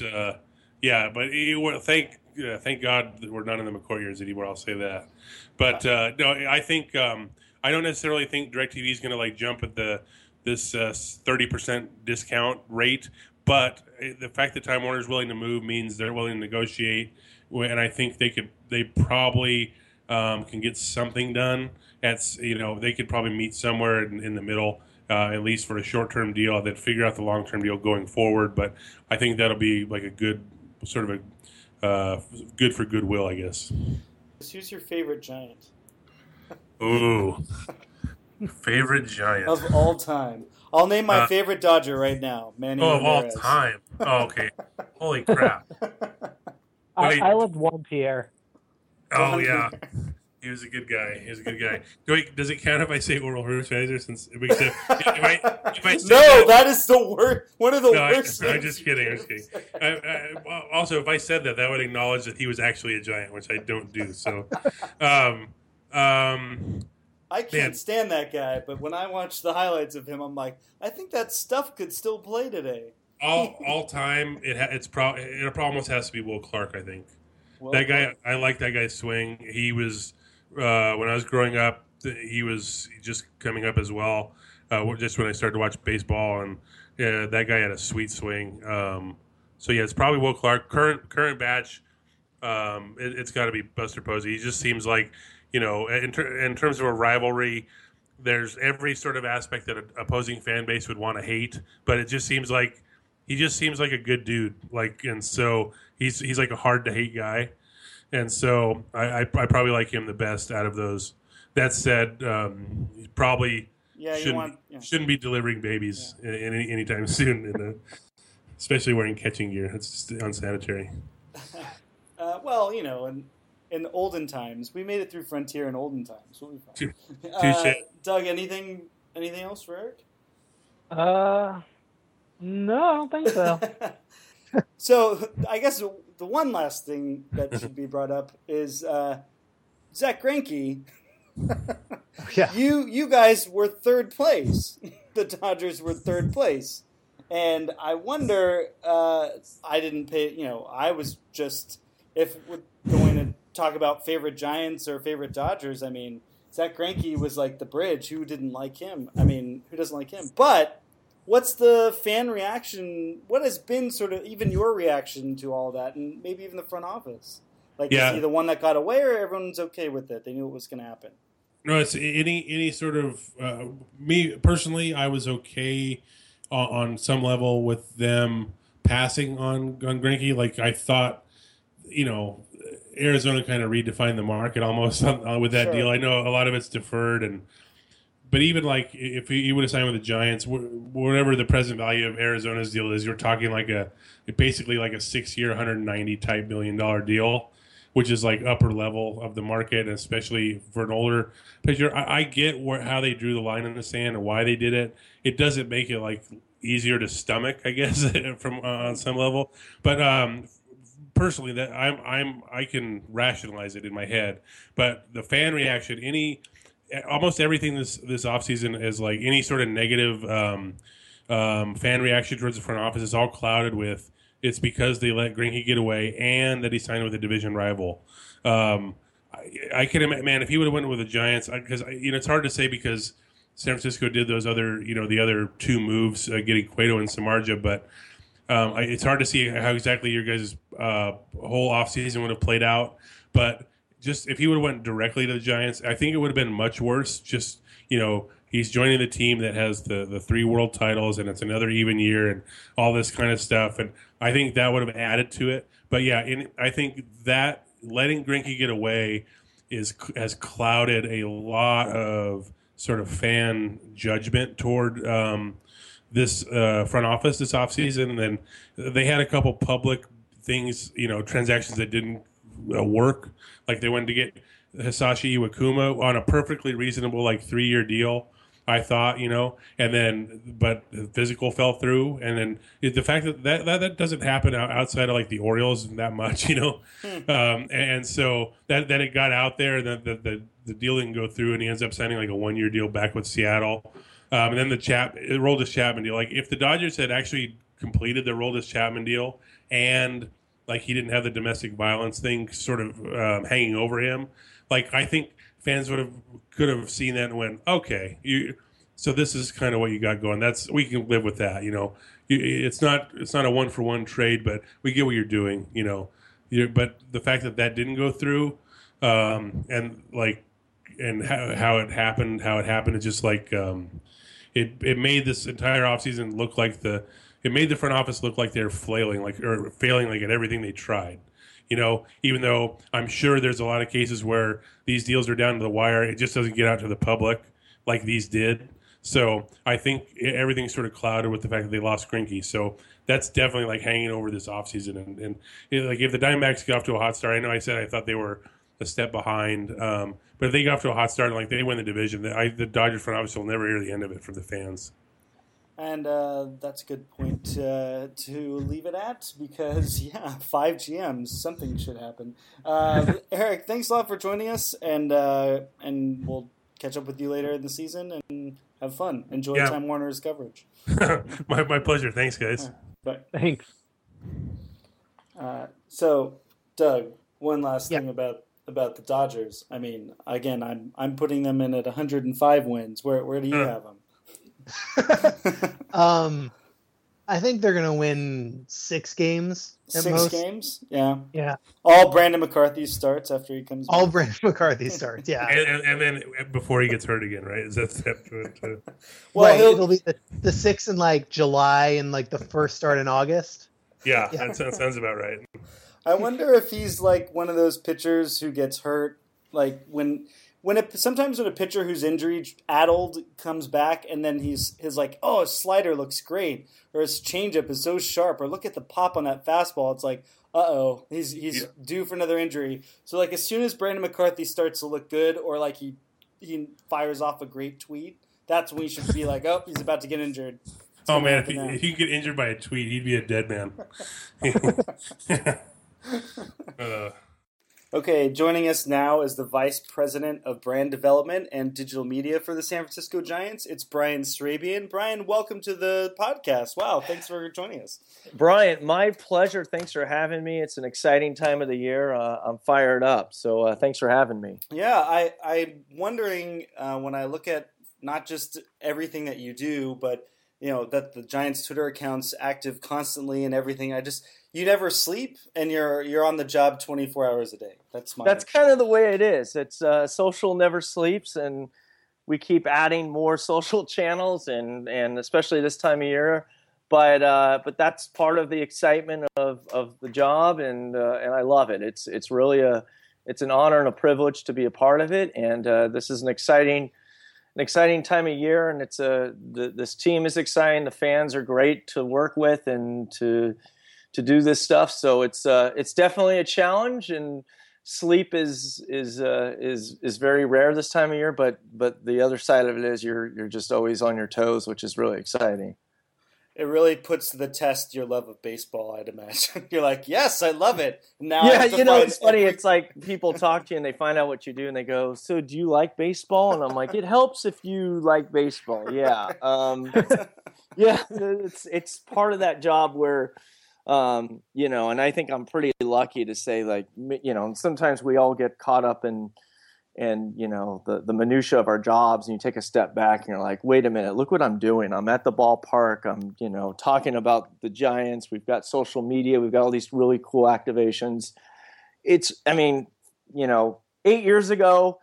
thank God that we're not in the McCoy years anymore. I'll say that. But no, I think I don't necessarily think DirecTV is going to like jump at this 30% discount rate. But the fact that Time Warner is willing to move means they're willing to negotiate, and I think they probably can get something done. They could probably meet somewhere in the middle, at least for a short-term deal, then figure out the long-term deal going forward. But I think that'll be like a good sort of a good for goodwill, I guess. Who's your favorite Giant? Ooh, favorite Giant of all time. I'll name my favorite Dodger right now, Manny Ramirez. Of all time. Oh, okay. Holy crap. I loved Juan Pierre. Oh, yeah. He was a good guy. Does it count if I say Oral Hershiser? Since if I say that is the worst. One of the worst. I'm just kidding. Also, if I said that would acknowledge that he was actually a Giant, which I don't do. So, I can't stand that guy, but when I watch the highlights of him, I'm like, I think that stuff could still play today. All time, it almost has to be Will Clark. I think that guy. I like that guy's swing. He was when I was growing up. He was just coming up as well. Just when I started to watch baseball, and that guy had a sweet swing. So yeah, it's probably Will Clark. Current batch. It's got to be Buster Posey. He just seems like. In terms of a rivalry, there's every sort of aspect that an opposing fan base would want to hate, but it just seems like he seems like a good dude. And so he's like a hard to hate guy, and so I probably like him the best out of those. That said, he probably shouldn't be delivering babies anytime soon, especially wearing catching gear. It's just unsanitary. In olden times, we made it through Frontier in olden times. We'll be fine. Doug, anything else for Eric? No, I don't think so. So I guess the one last thing that should be brought up is Zach Greinke. Yeah. You guys were third place. The Dodgers were third place, and I wonder. I didn't pay. I was just if we're going to talk about favorite Giants or favorite Dodgers. I mean, Zach Greinke was like the bridge. Who didn't like him? I mean, who doesn't like him? But what's the fan reaction? What has been sort of even your reaction to all that, and maybe even the front office? Like, is he the one that got away, or everyone's okay with it? They knew it was going to happen. No, it's any sort of me personally. I was okay on some level with them passing on Greinke. Like I thought, Arizona kind of redefined the market almost with that deal. I know a lot of it's deferred, but even like if he would have signed with the Giants, whatever the present value of Arizona's deal is, you're talking like basically like a 6-year, $190 million deal, which is like upper level of the market, especially for an older pitcher. I get how they drew the line in the sand and why they did it. It doesn't make it like easier to stomach, I guess, from on some level, but. Personally, that I can rationalize it in my head, but the fan reaction, almost everything this offseason is like any sort of negative fan reaction towards the front office is all clouded with it's because they let Greinke get away and that he signed with a division rival. I can imagine, man, if he would have went with the Giants, because it's hard to say because San Francisco did those other the other two moves, getting Cueto and Samardzija, but. It's hard to see how exactly your guys' whole offseason would have played out. But just if he would have went directly to the Giants, I think it would have been much worse. Just, he's joining the team that has the 3 world titles, and it's another even year, and all this kind of stuff. And I think that would have added to it. But yeah, I think that letting Greinke get away has clouded a lot of sort of fan judgment toward this front office this offseason. And then they had a couple public things, transactions that didn't work. Like they wanted to get Hisashi Iwakuma on a perfectly reasonable 3-year deal, I thought, and then but the physical fell through, and then the fact that doesn't happen outside of the Orioles that much, and so that it got out there, and then the deal didn't go through, and he ends up signing a 1-year deal back with Seattle, and then it Aroldis Chapman deal. If the Dodgers had actually completed the Aroldis Chapman deal, and he didn't have the domestic violence thing sort of hanging over him, I think fans could have seen that and went, okay, so this is kind of what you got going. We can live with that, It's not a 1-for-1 trade, but we get what you're doing, But the fact that didn't go through, and how it happened, it's just it made this entire offseason look it made the front office look like they're flailing, or failing at everything they tried. Even though I'm sure there's a lot of cases where these deals are down to the wire, it just doesn't get out to the public like these did. So I think everything's sort of clouded with the fact that they lost Greinke. So that's definitely hanging over this offseason. And if the Diamondbacks get off to a hot start, I know I said I thought they were a step behind, but if they get off to a hot start and they win the division, the Dodgers front office will never hear the end of it from the fans. And that's a good point to leave it at, because, 5 GMs, something should happen. Eric, thanks a lot for joining us, and we'll catch up with you later in the season, and have fun. Enjoy Time Warner's coverage. my pleasure. Thanks, guys. Bye. Thanks. So, Doug, one last thing about the Dodgers. I mean, again, I'm putting them in at 105 wins. Where do you have them? I think they're going to win 6 games. At 6 most. games? Yeah. Yeah. All Brandon McCarthy starts after he comes back. All Brandon McCarthy starts, yeah. and then before he gets hurt again, right? Is that step to it? Well, it'll be the 6 in July and the first start in August. Yeah, that sounds about right. I wonder if he's one of those pitchers who gets hurt, sometimes when a pitcher who's injury addled comes back, and then his slider looks great, or his changeup is so sharp, or look at the pop on that fastball. It's uh-oh, he's due for another injury. So as soon as Brandon McCarthy starts to look good, or he fires off a great tweet, that's when we should be oh, he's about to get injured. Oh man, if he could get injured by a tweet, he'd be a dead man. Okay, joining us now is the Vice President of Brand Development and Digital Media for the San Francisco Giants. It's Brian Sarabian. Brian, welcome to the podcast. Wow, thanks for joining us. Brian, my pleasure. Thanks for having me. It's an exciting time of the year. I'm fired up, so thanks for having me. Yeah, I'm wondering when I look at not just everything that you do, but that the Giants' Twitter account's active constantly and everything. You never sleep, and you're on the job 24 hours a day. That's kind of the way it is. It's social never sleeps, and we keep adding more social channels, and especially this time of year. But that's part of the excitement of the job, and I love it. It's really it's an honor and a privilege to be a part of it, and this is an exciting time of year, and this team is exciting. The fans are great to work with and to do this stuff. So it's definitely a challenge, and sleep is very rare this time of year. But the other side of it is you're just always on your toes, which is really exciting. It really puts to the test your love of baseball, I'd imagine. You're yes, I love it. Now it's funny. It's people talk to you and they find out what you do and they go, "So do you like baseball?" And I'm like, "It helps if you like baseball." Yeah, yeah. It's part of that job where, and I think I'm pretty lucky to say, sometimes we all get caught up in the minutia of our jobs, and you take a step back and you're like, wait a minute, look what I'm doing. I'm at the ballpark. I'm, talking about the Giants. We've got social media. We've got all these really cool activations. 8 years ago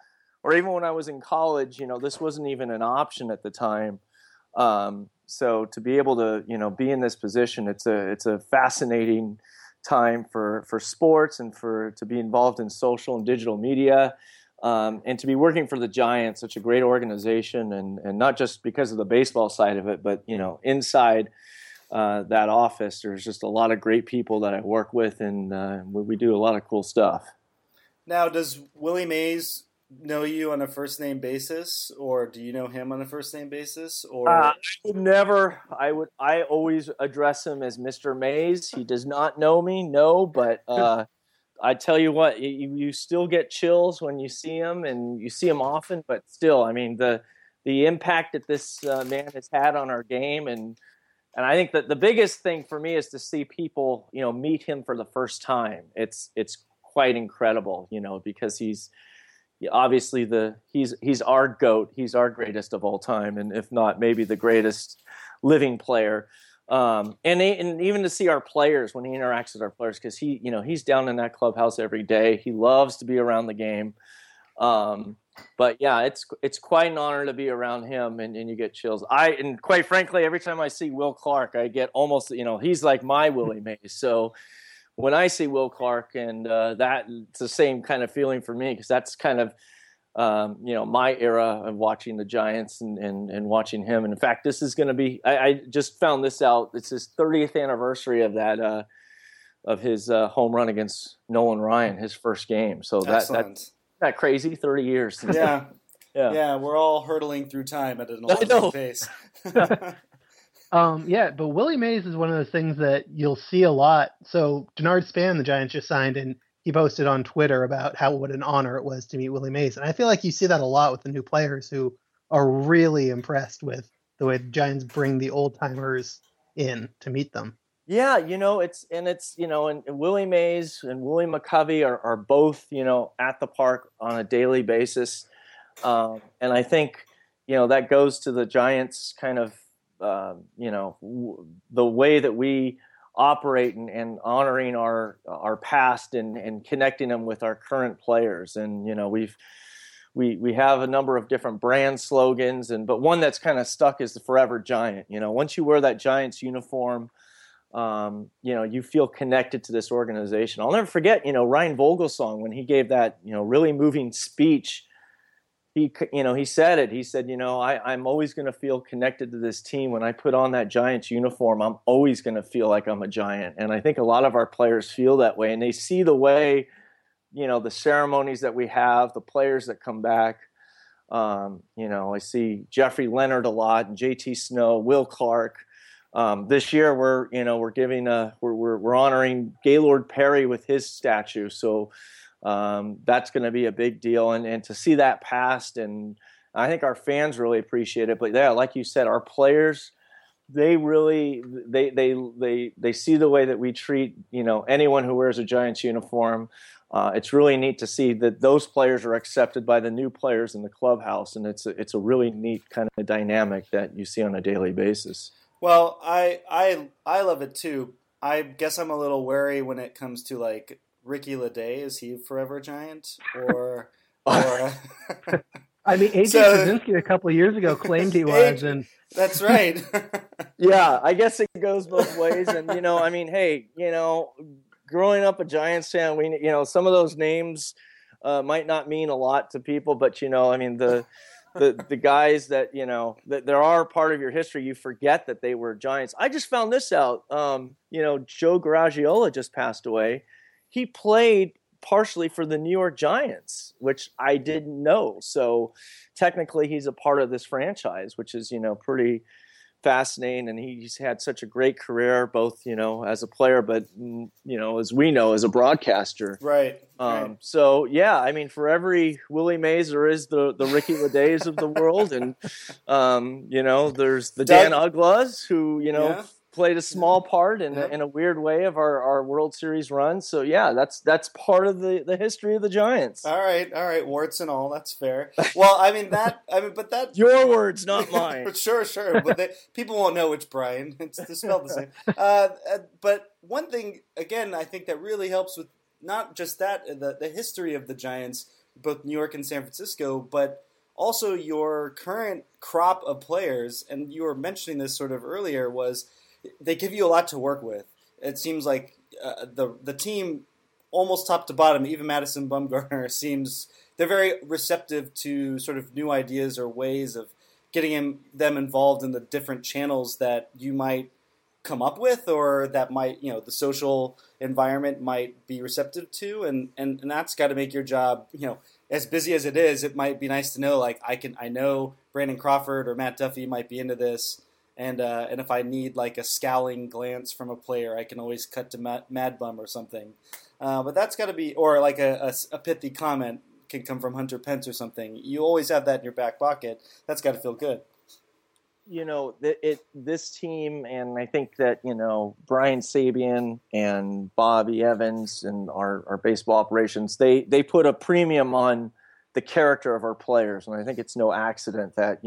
or even when I was in college, this wasn't even an option at the time. So to be able to, be in this position, it's a fascinating time for sports and to be involved in social and digital media, and to be working for the Giants, such a great organization, and not just because of the baseball side of it, but inside that office, there's just a lot of great people that I work with, and we do a lot of cool stuff. Now, does Willie Mays know you on a first name basis, or do you know him on a first name basis? Or I always address him as Mr. Mays. He does not know me, no, but I tell you what, you still get chills when you see him, and you see him often, but still, I mean, the impact that this man has had on our game, and I think that the biggest thing for me is to see people, meet him for the first time. It's quite incredible, because he's obviously he's our GOAT. He's our greatest of all time, and if not, maybe the greatest living player. And even to see our players when he interacts with our players, because he's down in that clubhouse every day. He loves to be around the game. But yeah, it's quite an honor to be around him, and you get chills. And quite frankly, every time I see Will Clark, I get almost, he's like my Willie Mays. So when I see Will Clark, and it's the same kind of feeling for me, because that's kind of my era of watching the Giants and watching him. And in fact, this is going to be, I just found this out. It's his 30th anniversary of that, of his home run against Nolan Ryan, his first game. So that's not crazy. 30 years. Yeah. Yeah. We're all hurtling through time at an alarming pace. Yeah, but Willie Mays is one of those things that you'll see a lot. So Denard Span, the Giants just signed, and he posted on Twitter about what an honor it was to meet Willie Mays. And I feel like you see that a lot with the new players who are really impressed with the way the Giants bring the old timers in to meet them. Yeah, and Willie Mays and Willie McCovey are both, at the park on a daily basis. And I think, that goes to the Giants kind of, the way that we operate and honoring our past and connecting them with our current players. And, we have a number of different brand slogans, but one that's kind of stuck is the Forever Giant. Once you wear that Giants uniform, you feel connected to this organization. I'll never forget, Ryan Vogelsong, when he gave that, really moving speech, he said it. He said, I'm always going to feel connected to this team. When I put on that Giants uniform, I'm always going to feel like I'm a Giant. And I think a lot of our players feel that way, and they see the way, the ceremonies that we have, the players that come back. I see Jeffrey Leonard a lot, and JT Snow, Will Clark. This year we're honoring Gaylord Perry with his statue. So that's going to be a big deal, and to see that passed, and I think our fans really appreciate it. But yeah, like you said, our players, they really they see the way that we treat anyone who wears a Giants uniform. It's really neat to see that those players are accepted by the new players in the clubhouse, and it's a really neat kind of dynamic that you see on a daily basis. Well, I love it too. I guess I'm a little wary when it comes to like Ricky Leday. Is he Forever Giant or? I mean, AJ Krasinski a couple of years ago claimed he was, and that's right. Yeah, I guess it goes both ways, and hey, growing up a Giants fan, we some of those names might not mean a lot to people, but the guys that that there are part of your history, you forget that they were Giants. I just found this out. Joe Garagiola just passed away. He played partially for the New York Giants, which I didn't know. So technically he's a part of this franchise, which is, pretty fascinating. And he's had such a great career, both, as a player, but, as we know, as a broadcaster. Right. So, yeah, for every Willie Mays, there is the Ricky Ledays of the world. And, there's the Dan Uglas who, played a small part in a weird way of our World Series run. So yeah, that's part of the history of the Giants. All right, warts and all. That's fair. Well, but that your words, not mine. Sure. But people won't know which Brian. It's spelled the same. But one thing, again, I think that really helps with not just that the history of the Giants both New York and San Francisco, but also your current crop of players, and you were mentioning this sort of earlier, was they give you a lot to work with. It seems like the team, almost top to bottom, even Madison Bumgarner, seems they're very receptive to sort of new ideas or ways of getting them involved in the different channels that you might come up with, or that might, the social environment might be receptive to, and that's got to make your job, as busy as it is. It might be nice to know, like, I know Brandon Crawford or Matt Duffy might be into this, and if I need like a scowling glance from a player, I can always cut to Mad Bum or something. But that's got to be, or like a pithy comment can come from Hunter Pence or something. You always have that in your back pocket. That's got to feel good. This team, and I think that, Brian Sabian and Bobby Evans and our baseball operations, they put a premium on the character of our players. And I think it's no accident that,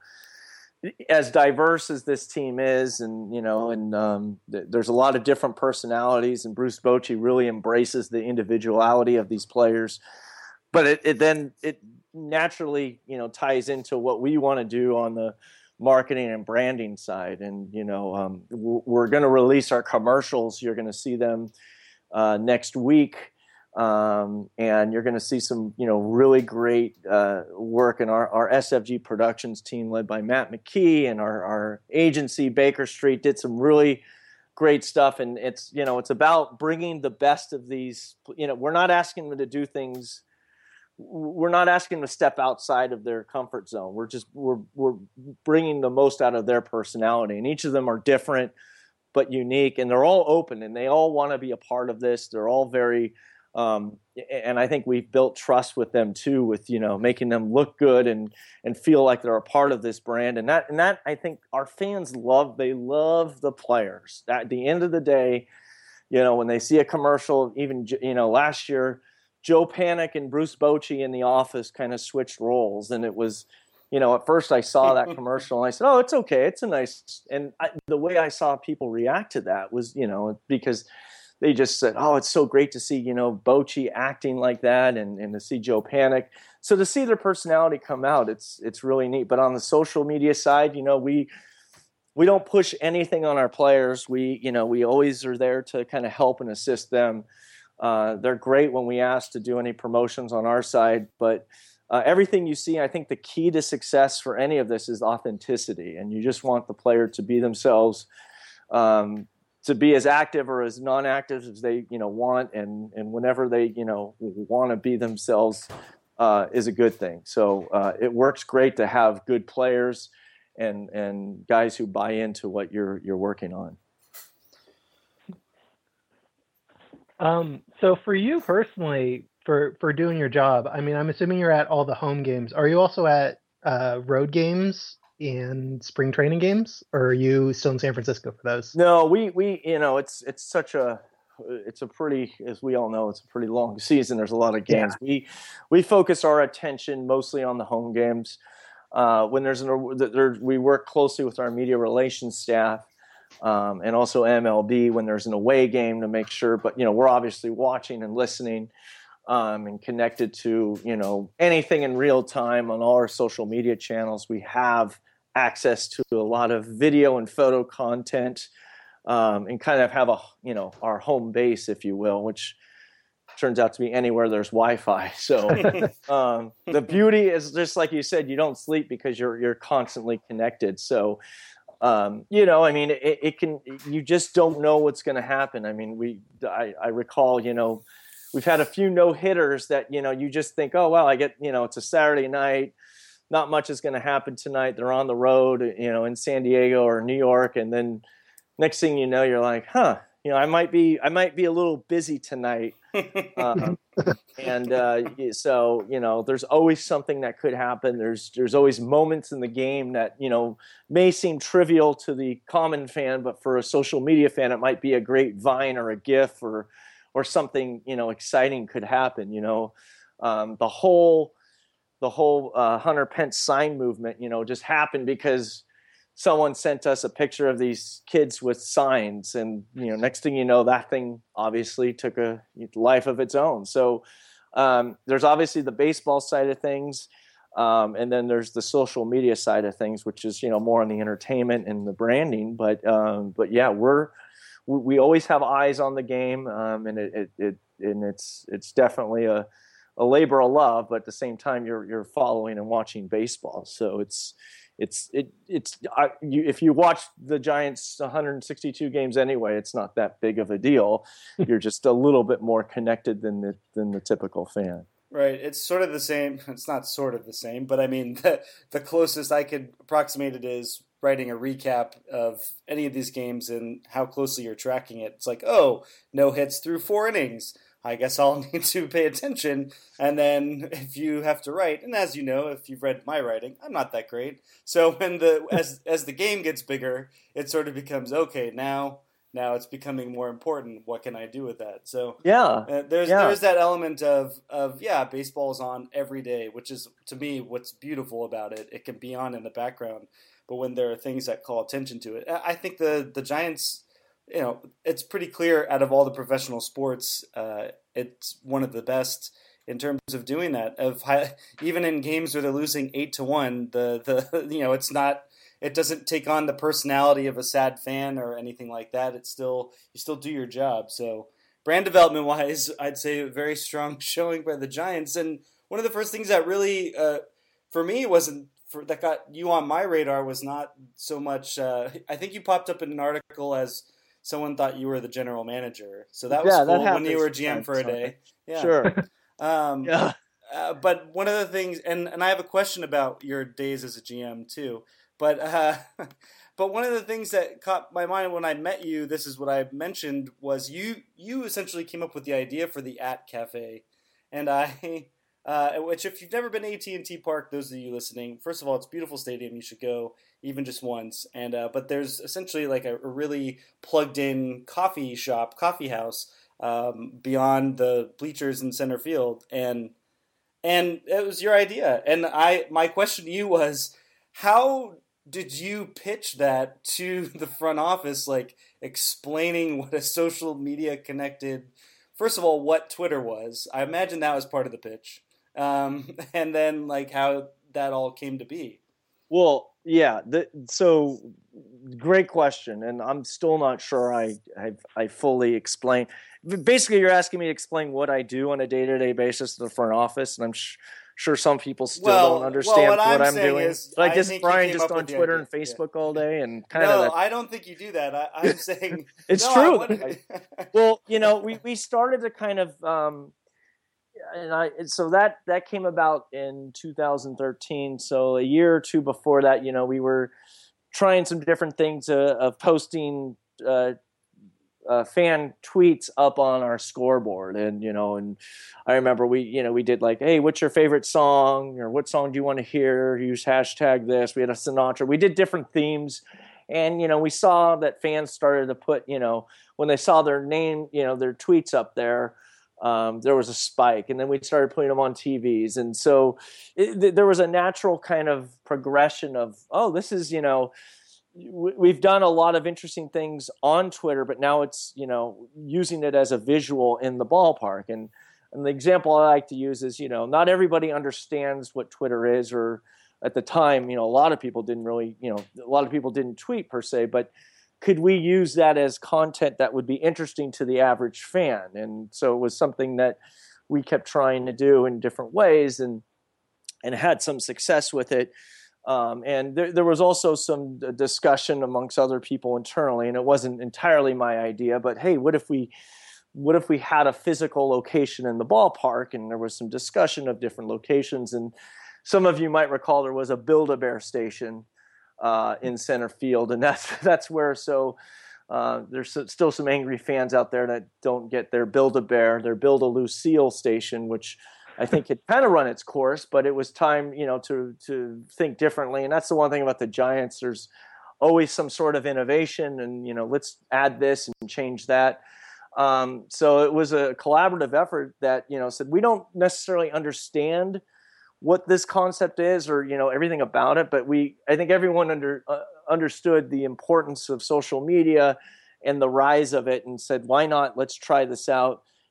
as diverse as this team is, and, there's a lot of different personalities, and Bruce Bochy really embraces the individuality of these players. But it naturally, ties into what we want to do on the marketing and branding side. And, we're going to release our commercials. You're going to see them next week. And you're going to see some, really great work in our SFG Productions team led by Matt McKee, and our agency, Baker Street, did some really great stuff. And it's about bringing the best of these. We're not asking them to do things. We're not asking them to step outside of their comfort zone. We're bringing the most out of their personality, and each of them are different but unique, and they're all open, and they all want to be a part of this. They're all very, and I think we've built trust with them too, with making them look good and feel like they're a part of this brand, and that I think our fans love. They love the players. At the end of the day, when they see a commercial, even last year, Joe Panik and Bruce Bochy in the office kind of switched roles. And it was, at first I saw that commercial and I said, oh, it's okay. It's a nice, and the way I saw people react to that was, because they just said, oh, it's so great to see, Bochy acting like that, and to see Joe Panik. So to see their personality come out, it's really neat. But on the social media side, we don't push anything on our players. We always are there to kind of help and assist them. They're great when we ask to do any promotions on our side, but everything you see, I think the key to success for any of this is authenticity, and you just want the player to be themselves, to be as active or as non-active as they want, and whenever they want to be themselves is a good thing. So it works great to have good players and guys who buy into what you're working on. So for you personally, for doing your job, I mean, I'm assuming you're at all the home games. Are you also at road games and spring training games, or are you still in San Francisco for those? No, we it's a pretty, as we all know, it's a pretty long season. There's a lot of games. Yeah. We focus our attention mostly on the home games. When we work closely with our media relations staff. And also MLB when there's an away game to make sure, but we're obviously watching and listening and connected to anything in real time on all our social media channels. We have access to a lot of video and photo content, and kind of have our home base, if you will, which turns out to be anywhere there's Wi-Fi. So the beauty is, just like you said, you don't sleep because you're constantly connected. So it can, you just don't know what's going to happen. I mean, I recall, we've had a few no-hitters that, you just think, oh, well, it's a Saturday night. Not much is going to happen tonight. They're on the road, in San Diego or New York. And then next thing you know, you're like, I might be a little busy tonight. So, there's always something that could happen. There's always moments in the game that, may seem trivial to the common fan, but for a social media fan, it might be a great vine or a GIF or something, exciting could happen. The whole Hunter Pence sign movement, just happened because someone sent us a picture of these kids with signs, and next thing you know, that thing obviously took a life of its own. So There's obviously the baseball side of things, and then there's the social media side of things, which is more on the entertainment and the branding. But yeah, we always have eyes on the game, and it's definitely a labor of love. But at the same time, you're following and watching baseball, so if you watch the Giants 162 games anyway, it's not that big of a deal. You're just a little bit more connected than the typical fan. Right. It's sort of the same. It's not sort of the same, but I mean, the closest I could approximate it is writing a recap of any of these games and how closely you're tracking it. It's like, oh, no hits through 4 innings. I guess I'll need to pay attention. And then if you have to write, and as you know, if you've read my writing, I'm not that great. So when as the game gets bigger, it sort of becomes, okay, now it's becoming more important. What can I do with that? So there's that element of baseball's on every day, which is, to me, what's beautiful about it. It can be on in the background, but when there are things that call attention to it, I think the Giants, it's pretty clear out of all the professional sports, it's one of the best in terms of doing that. Even in games where they're losing 8-1, it's not. It doesn't take on the personality of a sad fan or anything like that. You still do your job. So brand development wise, I'd say a very strong showing by the Giants. And one of the first things that really, for me, that got you on my radar was not so much. I think you popped up in an article as someone thought you were the general manager. So that was cool when you were GM for a day. Yeah. Sure. But one of the things, and I have a question about your days as a GM too. But one of the things that caught my mind when I met you, this is what I mentioned, was you essentially came up with the idea for the @Cafe, and which if you've never been to AT&T Park, those of you listening, first of all, it's a beautiful stadium. You should go even just once. And but there's essentially like a really plugged-in coffee house beyond the bleachers in center field, and it was your idea. And my question to you was, how did you pitch that to the front office, like explaining what a social media connected, first of all, what Twitter was? I imagine that was part of the pitch. And then like how that all came to be. Well, yeah. So great question. And I'm still not sure I fully explain. Basically, you're asking me to explain what I do on a day-to-day basis to the front office. And I'm sure some people still don't understand what I'm doing. Is, I guess Brian just on Twitter and Facebook all day and kind of. No, I don't think you do that. I'm saying it's true. Well, we started to kind of, so that came about in 2013. So a year or two before that, we were trying some different things of posting fan tweets up on our scoreboard, and I remember we did like, hey, what's your favorite song, or what song do you want to hear? Use hashtag this. We had a Sinatra. We did different themes, and we saw that fans started to put, when they saw their name, their tweets up there, there was a spike, and then we started putting them on TVs, and so there was a natural kind of progression of, oh, this is we've done a lot of interesting things on Twitter, but now it's, using it as a visual in the ballpark. And the example I like to use is, not everybody understands what Twitter is, or at the time, a lot of people didn't really, a lot of people didn't tweet per se, but could we use that as content that would be interesting to the average fan? And so it was something that we kept trying to do in different ways and had some success with it. And there was also some discussion amongst other people internally, and it wasn't entirely my idea, but hey, what if we had a physical location in the ballpark? And there was some discussion of different locations, and some of you might recall there was a Build-A-Bear station in center field, and that's where, so there's still some angry fans out there that don't get their Build-A-Bear, their Build-A-Lucille station, which I think it kind of run its course, but it was time, to think differently. And that's the one thing about the Giants. There's always some sort of innovation, and, let's add this and change that. So it was a collaborative effort that, said we don't necessarily understand what this concept is, or, everything about it, but I think everyone understood the importance of social media and the rise of it, and said, why not? Let's try this out.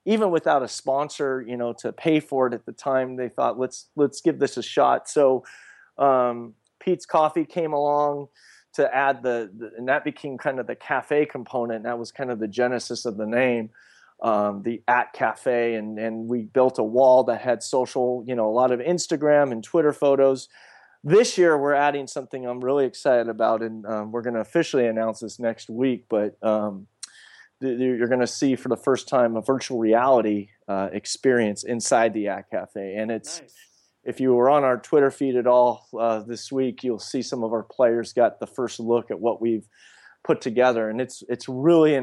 even without a sponsor, to pay for it at the time, they thought, let's give this a shot. So Pete's Coffee came along to add and that became kind of the cafe component. That was kind of the genesis of the name, the @cafe, and we built a wall that had social, a lot of Instagram and Twitter photos. This year, we're adding something I'm really excited about, and we're going to officially announce this next week, but you're going to see for the first time a virtual reality experience inside the @cafe. And it's nice. If you were on our Twitter feed at all this week, you'll see some of our players got the first look at what we've put together, and it's really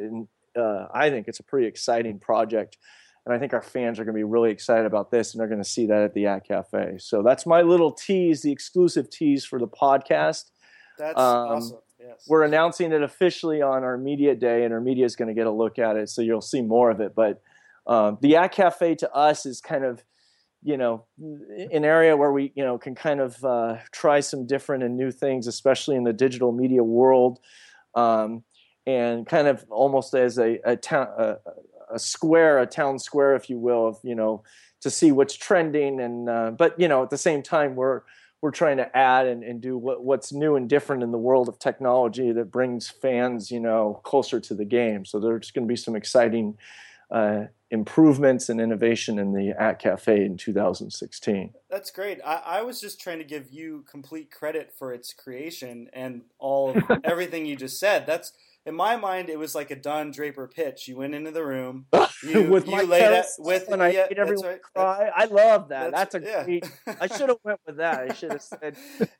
I think it's a pretty exciting project, and I think our fans are going to be really excited about this, and they're going to see that at the @cafe. So that's my little tease, the exclusive tease for the podcast. That's awesome. Yes. We're announcing it officially on our media day, and our media is going to get a look at it, so you'll see more of it. But the @cafe to us is kind of, an area where we, can kind of try some different and new things, especially in the digital media world, and kind of almost as a town square, if you will, of to see what's trending, and but at the same time we're trying to add and do what's new and different in the world of technology that brings fans, closer to the game. So there's going to be some exciting improvements and innovation in the @cafe in 2016. That's great. I was just trying to give you complete credit for its creation and all of everything you just said. That's, in my mind, it was like a Don Draper pitch. You went into the room, you laid it with, and I made everyone cry. I love that. That's a great. I should have went with that. I should have said.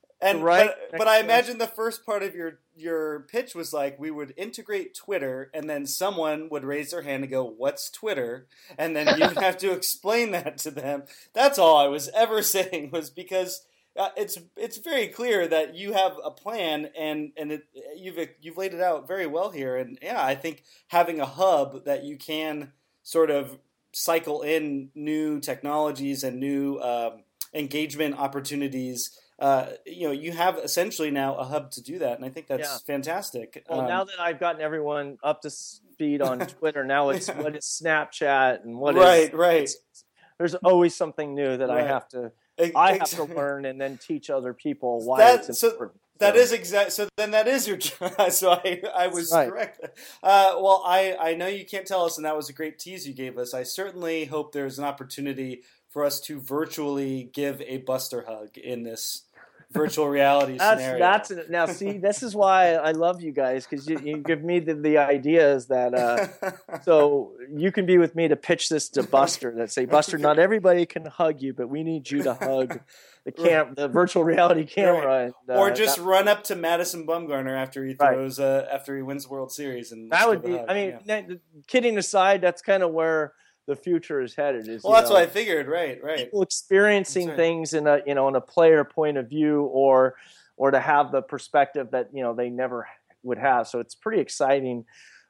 But I imagine the first part of your pitch was like, we would integrate Twitter, and then someone would raise their hand and go, "What's Twitter?" And then you'd have to explain that to them. That's all I was ever saying, was because it's very clear that you have a plan, and you've laid it out very well here. And yeah, I think having a hub that you can sort of cycle in new technologies and new engagement opportunities. You have essentially now a hub to do that, and I think that's fantastic. Well, now that I've gotten everyone up to speed on Twitter, now it's what is Snapchat and what is right. There's always something new that I have to learn and then teach other people why it's important. That is exact. So then that is your job. So I was correct. Well, I know you can't tell us, and that was a great tease you gave us. I certainly hope there's an opportunity for us to virtually give a Buster hug in this virtual reality scenario. Now, see, this is why I love you guys, because you give me the ideas that so you can be with me to pitch this to Buster, that say, Buster, not everybody can hug you, but we need you to hug the virtual reality camera. Right. And, or just run up to Madison Bumgarner after he throws after he wins the World Series, and that would be. I mean, kidding aside, that's kind of where the future is headed. That's what I figured. Right. People experiencing things in a player point of view, or to have the perspective that they never would have. So it's pretty exciting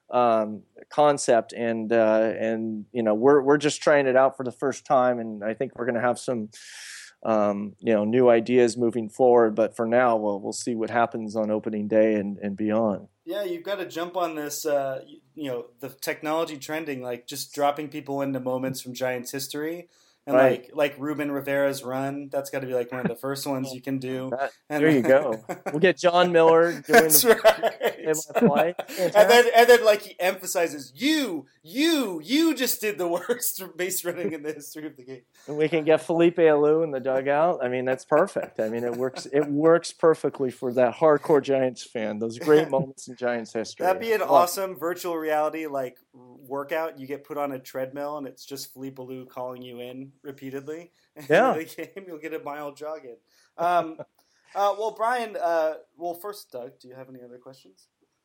concept, and we're just trying it out for the first time, and I think we're going to have some new ideas moving forward. But for now, we'll see what happens on opening day and beyond. Yeah, you've got to jump on this, the technology trending, like just dropping people into moments from Giants history. And like Ruben Rivera's run, that's got to be like one of the first ones you can do. There you go. We'll get John Miller doing right. And then like he emphasizes, you just did the worst base running in the history of the game. And we can get Felipe Alou in the dugout. I mean, that's perfect. I mean, it works perfectly for that hardcore Giants fan. Those great moments in Giants history. That'd be an awesome virtual reality like workout. You get put on a treadmill and it's just Felipe Alou calling you in repeatedly. Yeah. The game, you'll get a mile jog in. Well, Brian. First, Doug, do you have any other questions?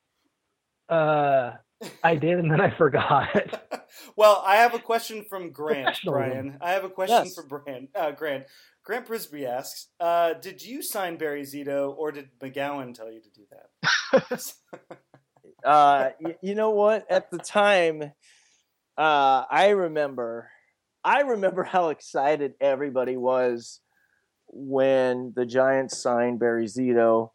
I did, and then I forgot. Well, I have a question from Grant, Brian. I have a question for Grant. Grant Brisby asks, did you sign Barry Zito, or did McGowan tell you to do that? You know what? At the time, I remember how excited everybody was when the Giants signed Barry Zito.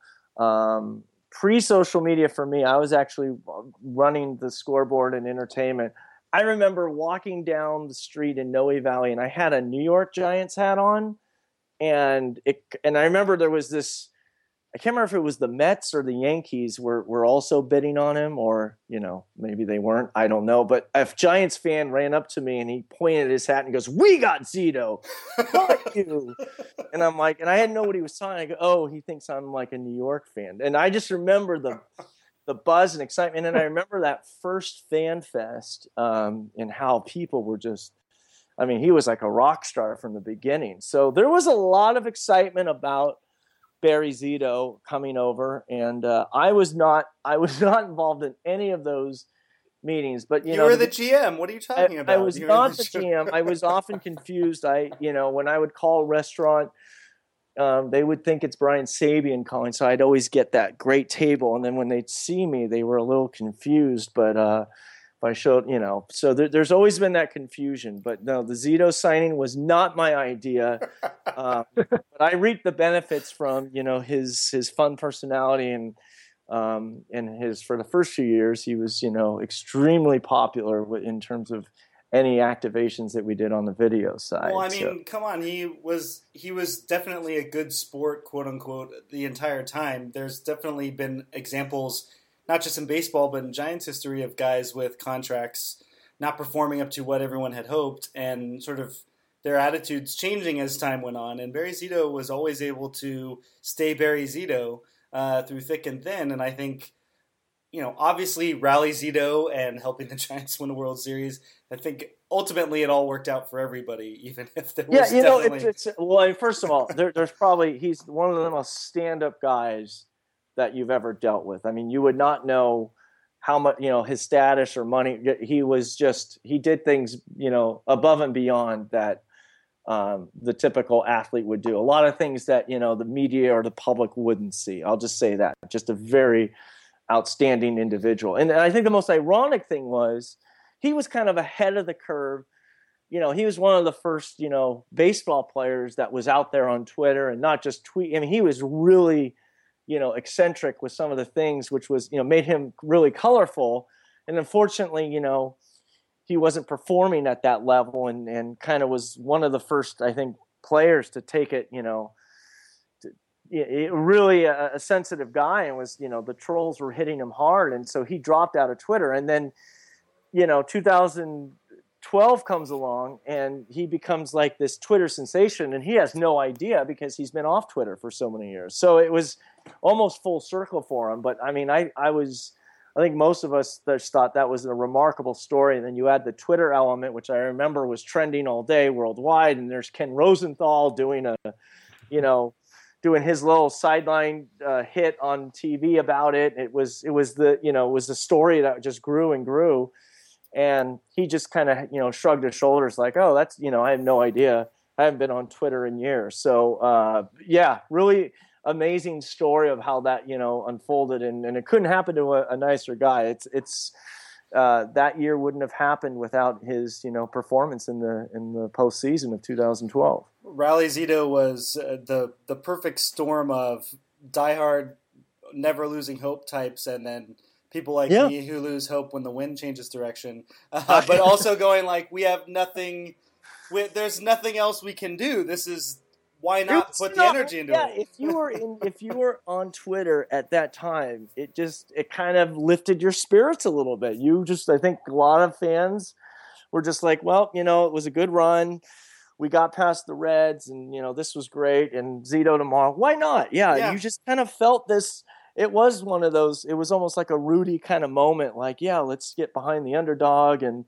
Pre-social media for me, I was actually running the scoreboard and entertainment I remember walking down the street in Noe Valley, and I had a New York Giants hat on, and I remember there was this. I can't remember if it was the Mets or the Yankees were also bidding on him, or maybe they weren't. I don't know. But a Giants fan ran up to me and he pointed at his hat and goes, "We got Zito, fuck you!" And I'm like, and I didn't know what he was talking. I go, "Oh, he thinks I'm like a New York fan." And I just remember the buzz and excitement, and I remember that first fan fest and how people were just. I mean, he was like a rock star from the beginning. So there was a lot of excitement about Barry Zito coming over, and I was not involved in any of those meetings. But you were the GM. What are you talking about? I was not the GM. I was often confused. When I would call a restaurant, they would think it's Brian Sabian calling, so I'd always get that great table. And then when they'd see me, they were a little confused. But if I showed, so there's always been that confusion. But no, the Zito signing was not my idea. But I reaped the benefits from, his fun personality and for the first few years, he was, extremely popular in terms of any activations that we did on the video side. Well, I mean, come on, he was definitely a good sport, quote unquote, the entire time. There's definitely been examples, not just in baseball, but in Giants history, of guys with contracts not performing up to what everyone had hoped, and sort of their attitudes changing as time went on. And Barry Zito was always able to stay Barry Zito through thick and thin. And I think, obviously Rally Zito and helping the Giants win a World Series, I think ultimately it all worked out for everybody, even if there was well, first of all, there's probably, he's one of the most stand-up guys that you've ever dealt with. I mean, you would not know how much, his status or money. He did things, above and beyond that the typical athlete would do. A lot of things that, the media or the public wouldn't see. I'll just say that. Just a very outstanding individual. And I think the most ironic thing was he was kind of ahead of the curve. He was one of the first, baseball players that was out there on Twitter and not just tweet. I mean, he was really eccentric with some of the things, which was, made him really colorful. And unfortunately, he wasn't performing at that level and kind of was one of the first, I think, players to take it, really a sensitive guy, and was, the trolls were hitting him hard. And so he dropped out of Twitter. And then, 2012 comes along and he becomes like this Twitter sensation, and he has no idea because he's been off Twitter for so many years. So it was almost full circle for him. But I mean, I think most of us just thought that was a remarkable story. And then you add the Twitter element, which I remember was trending all day worldwide. And there's Ken Rosenthal doing doing his little sideline hit on TV about it. It was the story that just grew and grew. And he just kind of, shrugged his shoulders like, oh, that's, I have no idea. I haven't been on Twitter in years. So, really amazing story of how that, unfolded. And it couldn't happen to a nicer guy. It's that year wouldn't have happened without his, performance in the postseason of 2012. Rally Zito was the perfect storm of diehard, never losing hope types, and then people like me who lose hope when the wind changes direction, but also going like, we have nothing. There's nothing else we can do. This is why not put the energy into it. If you were on Twitter at that time, it kind of lifted your spirits a little bit. I think a lot of fans were just like, well, it was a good run. We got past the Reds, and this was great. And Zito tomorrow, why not? Yeah. You just kind of felt this. It was one of those. It was almost like a Rudy kind of moment. Like, let's get behind the underdog, and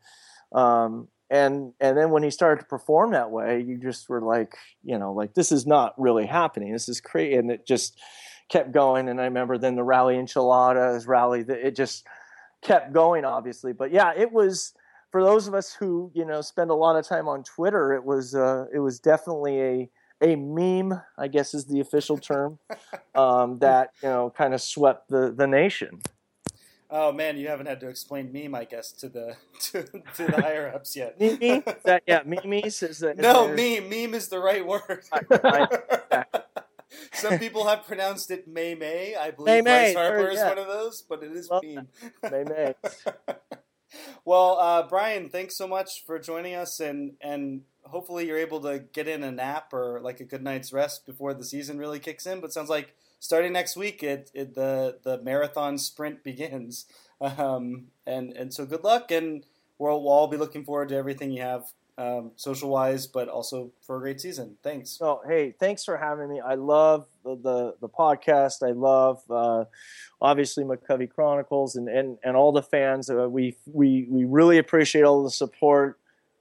then when he started to perform that way, you just were like, this is not really happening. This is crazy, and it just kept going. And I remember then the Rally Enchiladas rally. It just kept going, obviously. But it was. For those of us who, spend a lot of time on Twitter, it was definitely a meme, I guess is the official term, that, kind of swept the nation. Oh man, you haven't had to explain meme, I guess, to the higher ups yet. Meme? Memes is meme is the right word. Some people have pronounced it May. I believe Bryce Harper is one of those, but it is meme. May. Well, Brian, thanks so much for joining us, and hopefully you're able to get in a nap or like a good night's rest before the season really kicks in. But it sounds like starting next week, the marathon sprint begins. And so good luck, and we'll all be looking forward to everything you have social wise, but also for a great season. Thanks. Oh, hey, thanks for having me. I love the podcast. I love obviously McCovey Chronicles and all the fans. We really appreciate all the support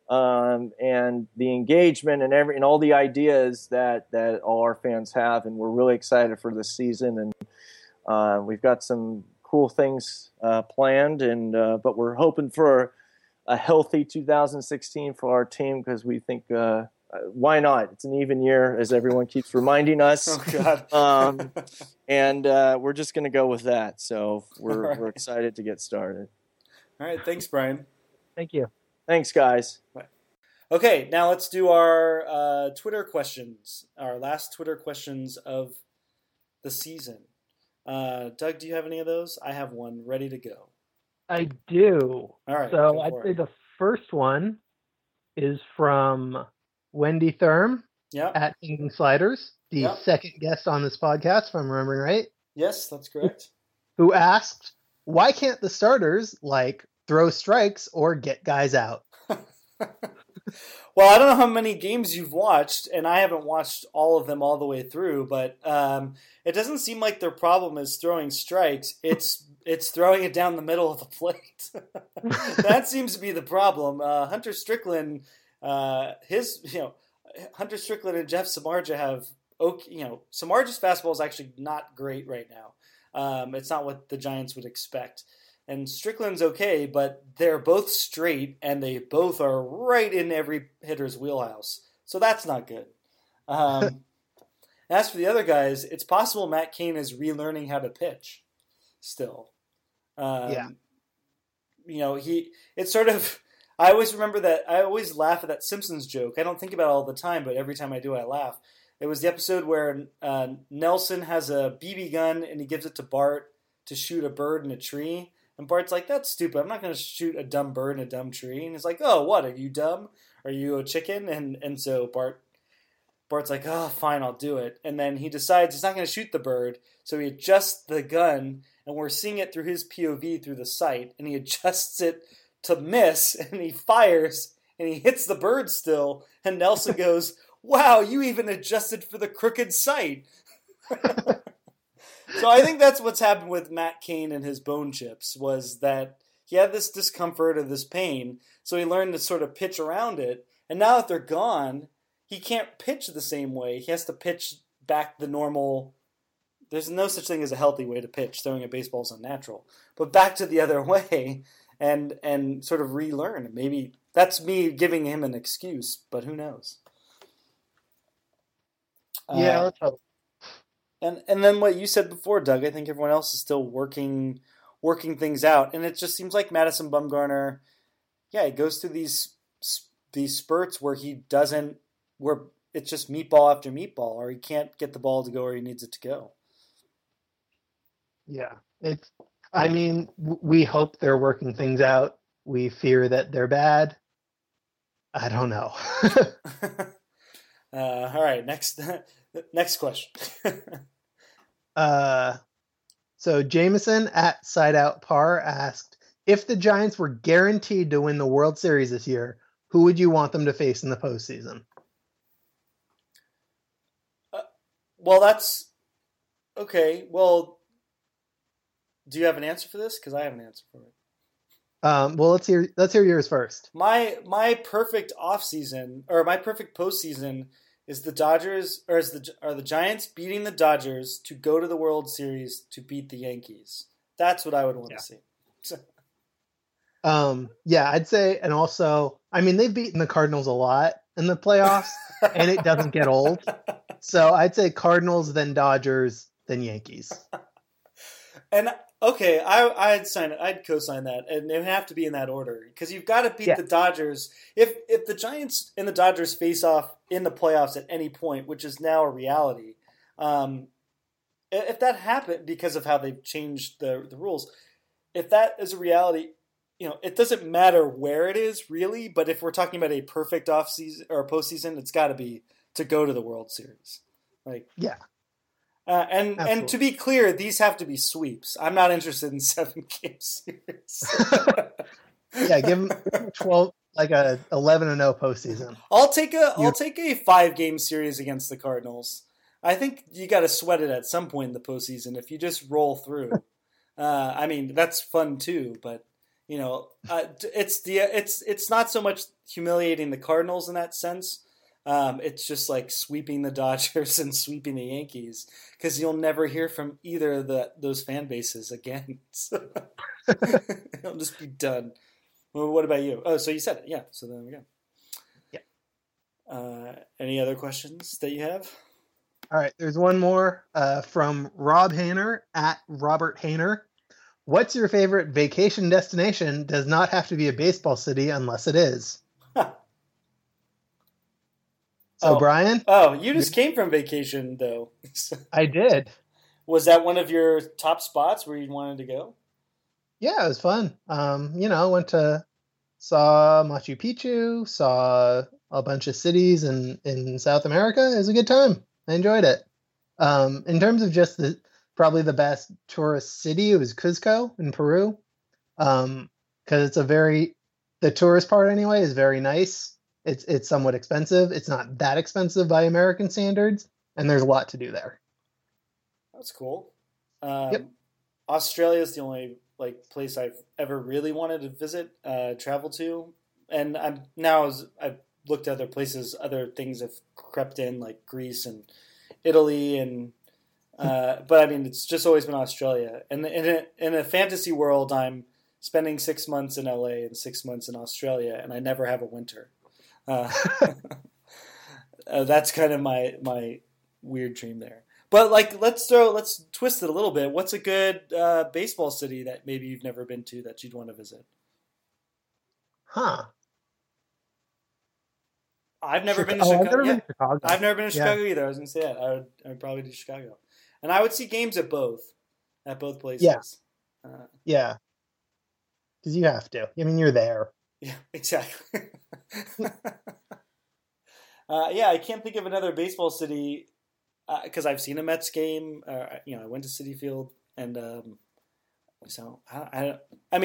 and the engagement and all the ideas that all our fans have, and we're really excited for this season. And we've got some cool things planned, and but we're hoping for a healthy 2016 for our team, because we think why not? It's an even year, as everyone keeps reminding us. Oh God! And we're just going to go with that. So we're excited to get started. All right, thanks, Brian. Thank you. Thanks, guys. Bye. Okay, now let's do our Twitter questions. Our last Twitter questions of the season. Doug, do you have any of those? I have one ready to go. I do. All right. So I'd say the first one is from Wendy Thurm at Thinking Sliders, the second guest on this podcast, if I'm remembering right. Yes, that's correct. Who asked, why can't the starters throw strikes or get guys out? Well, I don't know how many games you've watched, and I haven't watched all of them all the way through, but it doesn't seem like their problem is throwing strikes. It's throwing it down the middle of the plate. That seems to be the problem. Hunter Strickland, Hunter Strickland and Jeff Samardzija have Samardzija's fastball is actually not great right now. It's not what the Giants would expect. And Strickland's okay, but they're both straight, and they both are right in every hitter's wheelhouse. So that's not good. As for the other guys, it's possible Matt Cain is relearning how to pitch still. It's sort of, I always remember that, I always laugh at that Simpsons joke. I don't think about it all the time, but every time I do, I laugh. It was the episode where Nelson has a BB gun, and he gives it to Bart to shoot a bird in a tree. And Bart's like, that's stupid. I'm not going to shoot a dumb bird in a dumb tree. And he's like, oh, what? Are you dumb? Are you a chicken? And so Bart's like, oh, fine, I'll do it. And then he decides he's not going to shoot the bird. So he adjusts the gun, and we're seeing it through his POV through the sight. And he adjusts it to miss, and he fires, and he hits the bird still. And Nelson goes, wow, you even adjusted for the crooked sight. So I think that's what's happened with Matt Cain and his bone chips, was that he had this discomfort or this pain, so he learned to sort of pitch around it. And now that they're gone, he can't pitch the same way. He has to pitch back the normal. There's no such thing as a healthy way to pitch. Throwing a baseball is unnatural. But back to the other way and sort of relearn. Maybe that's me giving him an excuse, but who knows? Yeah, let's hope. And then what you said before, Doug, I think everyone else is still working things out. And it just seems like Madison Bumgarner, he goes through these spurts where where it's just meatball after meatball, or he can't get the ball to go where he needs it to go. Yeah. We hope they're working things out. We fear that they're bad. I don't know. All right, next question. So Jameson at Side Out Par asked, if the Giants were guaranteed to win the World Series this year, who would you want them to face in the postseason? Well, that's okay. Well, do you have an answer for this? Because I have an answer for it. Well, let's hear yours first. My perfect offseason, or my perfect postseason, is the Dodgers, or are the Giants beating the Dodgers to go to the World Series to beat the Yankees. That's what I would want to see. I'd say, and also, they've beaten the Cardinals a lot in the playoffs, and it doesn't get old. So I'd say Cardinals, then Dodgers, then Yankees. And okay, I'd sign it. I'd co-sign that, and it would have to be in that order, because you've got to beat the Dodgers. If the Giants and the Dodgers face off in the playoffs at any point, which is now a reality, if that happened because of how they've changed the rules, if that is a reality it doesn't matter where it is really, but if we're talking about a perfect off season or postseason, it's got to be to go to the World Series. Like, yeah. And to be clear, these have to be sweeps. I'm not interested in 7-game series. Yeah, give them 12, like a 11-0 postseason. I'll take a 5-game series against the Cardinals. I think you got to sweat it at some point in the postseason. If you just roll through, I mean that's fun too. But it's not so much humiliating the Cardinals in that sense. It's just like sweeping the Dodgers and sweeping the Yankees because you'll never hear from either of those fan bases again. So it'll just be done. Well, what about you? Oh, so you said it. Yeah. So there we go. Yeah. Any other questions that you have? All right. There's one more from Rob Hayner at Robert Hayner. What's your favorite vacation destination? Does not have to be a baseball city unless it is. So, Brian? Oh, you just came from vacation, though. I did. Was that one of your top spots where you wanted to go? Yeah, it was fun. Saw Machu Picchu, saw a bunch of cities in South America. It was a good time. I enjoyed it. In terms of just probably the best tourist city, it was Cuzco in Peru. Because the tourist part anyway is very nice. It's somewhat expensive. It's not that expensive by American standards, and there's a lot to do there. That's cool. Yep. Australia is the only place I've ever really wanted to visit, travel to, and I've looked at other places. Other things have crept in, like Greece and Italy, and but I mean, it's just always been Australia. And in a fantasy world, I'm spending 6 months in LA and 6 months in Australia, and I never have a winter. That's kind of my weird dream there. But let's twist it a little bit. What's a good baseball city that maybe you've never been to that you'd want to visit? Huh. I've never been to Chicago. I've never been to Chicago. I've never been to Chicago either. I was going to say that. I would probably do Chicago. And I would see games at both places. Yeah. Because you have to. I mean, you're there. Yeah, exactly. I can't think of another baseball city because I've seen a Mets game. I went to Citi Field, and so I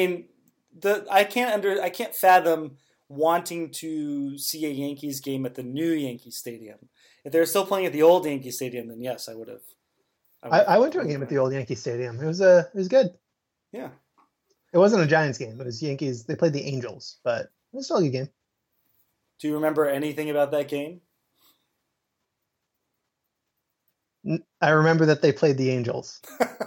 can't fathom wanting to see a Yankees game at the new Yankee Stadium. If they're still playing at the old Yankee Stadium, then yes, I would have. I went to a game at the old Yankee Stadium. It was good. Yeah. It wasn't a Giants game. It was Yankees. They played the Angels, but it was still a good game. Do you remember anything about that game? I remember that they played the Angels.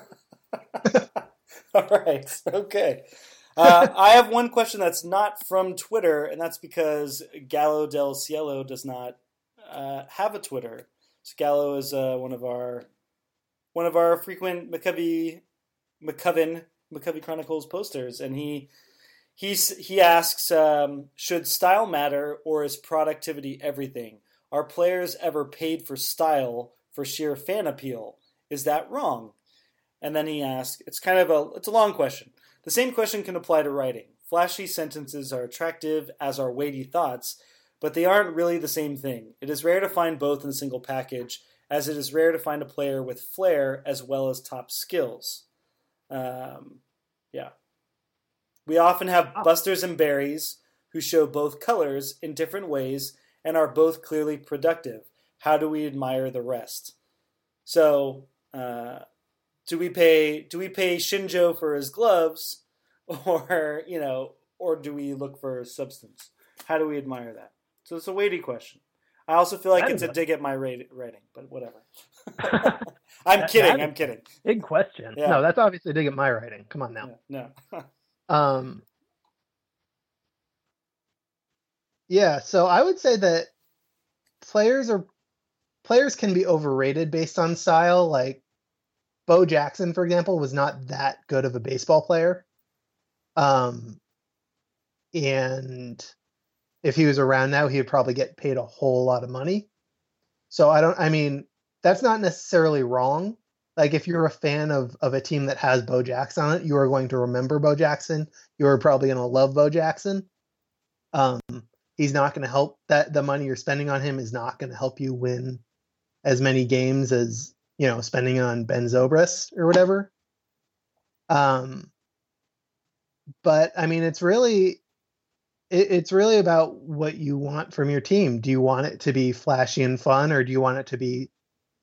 All right. Okay. I have one question that's not from Twitter, and that's because Gallo del Cielo does not have a Twitter. So Gallo is one of our frequent McCovey Chronicles posters, and he asks, should style matter or is productivity everything? Are players ever paid for style for sheer fan appeal? Is that wrong? And then he asks, it's a long question. The same question can apply to writing. Flashy sentences are attractive, as are weighty thoughts, but they aren't really the same thing. It is rare to find both in a single package, as it is rare to find a player with flair as well as top skills. We often have busters and berries who show both colors in different ways and are both clearly productive. How do we admire the rest? So, do we pay Shinjo for his gloves, or do we look for substance? How do we admire that? So it's a weighty question. I also feel like it's a dig at my writing, but whatever. I'm kidding. Big question. Yeah. No, that's obviously a dig at my writing. Come on now. No. Yeah, so I would say that players can be overrated based on style. Like Bo Jackson, for example, was not that good of a baseball player. And if he was around now, he would probably get paid a whole lot of money. So that's not necessarily wrong. Like if you're a fan of a team that has Bo Jackson on it, you are going to remember Bo Jackson. You are probably going to love Bo Jackson. He's not going to help that the money you're spending on him is not going to help you win as many games as, spending on Ben Zobrist or whatever. But I mean, it's really about what you want from your team. Do you want it to be flashy and fun, or do you want it to be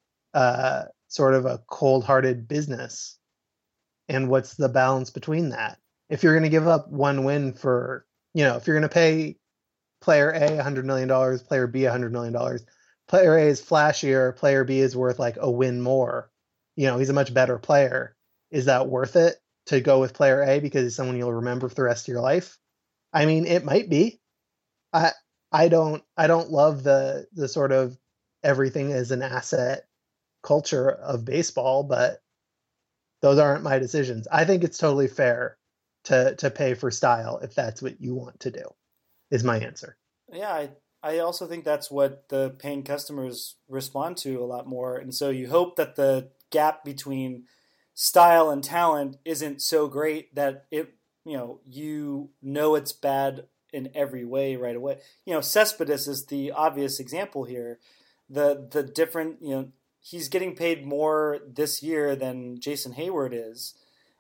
sort of a cold-hearted business? And what's the balance between that? If you're going to give up one win for, if you're going to pay player A $100 million, player B $100 million, player A is flashier, player B is worth like a win more. He's a much better player. Is that worth it to go with player A because he's someone you'll remember for the rest of your life? I mean, it might be. I don't love the sort of everything as an asset culture of baseball, but those aren't my decisions. I think it's totally fair to pay for style if that's what you want to do, is my answer. Yeah, I also think that's what the paying customers respond to a lot more. And so you hope that the gap between style and talent isn't so great that it, it's bad in every way right away. Cespedes is the obvious example here. The different, he's getting paid more this year than Jason Hayward is.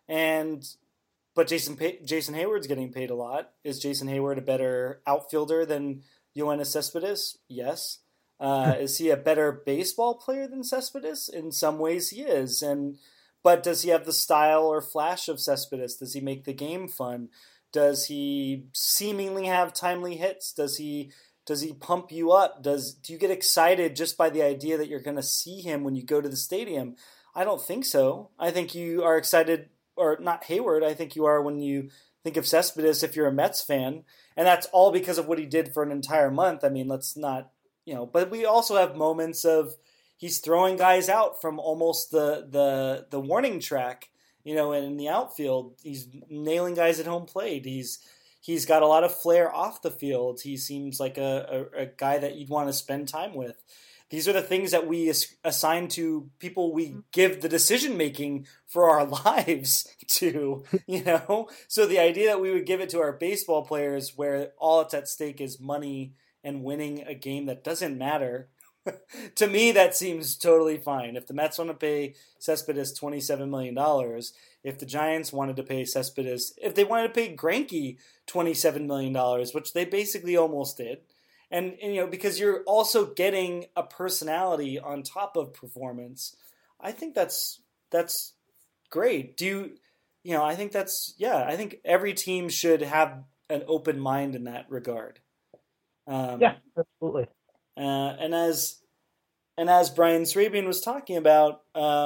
But Jason Hayward's getting paid a lot. Is Jason Hayward a better outfielder than Yoenis Cespedes? Yes. Is he a better baseball player than Cespedes? In some ways he is. But does he have the style or flash of Cespedes? Does he make the game fun? Does he seemingly have timely hits? Does he pump you up? Do you get excited just by the idea that you're going to see him when you go to the stadium? I don't think so. I think you are excited, or not Hayward, I think you are when you think of Cespedes if you're a Mets fan. And that's all because of what he did for an entire month. I mean, let's not, but we also have moments of he's throwing guys out from almost the warning track, and in the outfield. He's nailing guys at home plate. He's got a lot of flair off the field. He seems like a guy that you'd want to spend time with. These are the things that we assign to people we give the decision-making for our lives to, So the idea that we would give it to our baseball players where all that's at stake is money and winning a game that doesn't matter, to me, that seems totally fine. If the Mets want to pay Cespedes $27 million, if the Giants wanted to pay Cespedes, if they wanted to pay Greinke $27 million, which they basically almost did, and because you're also getting a personality on top of performance, I think that's great. I think I think every team should have an open mind in that regard. Yeah, absolutely. And as Brian Srabian was talking about,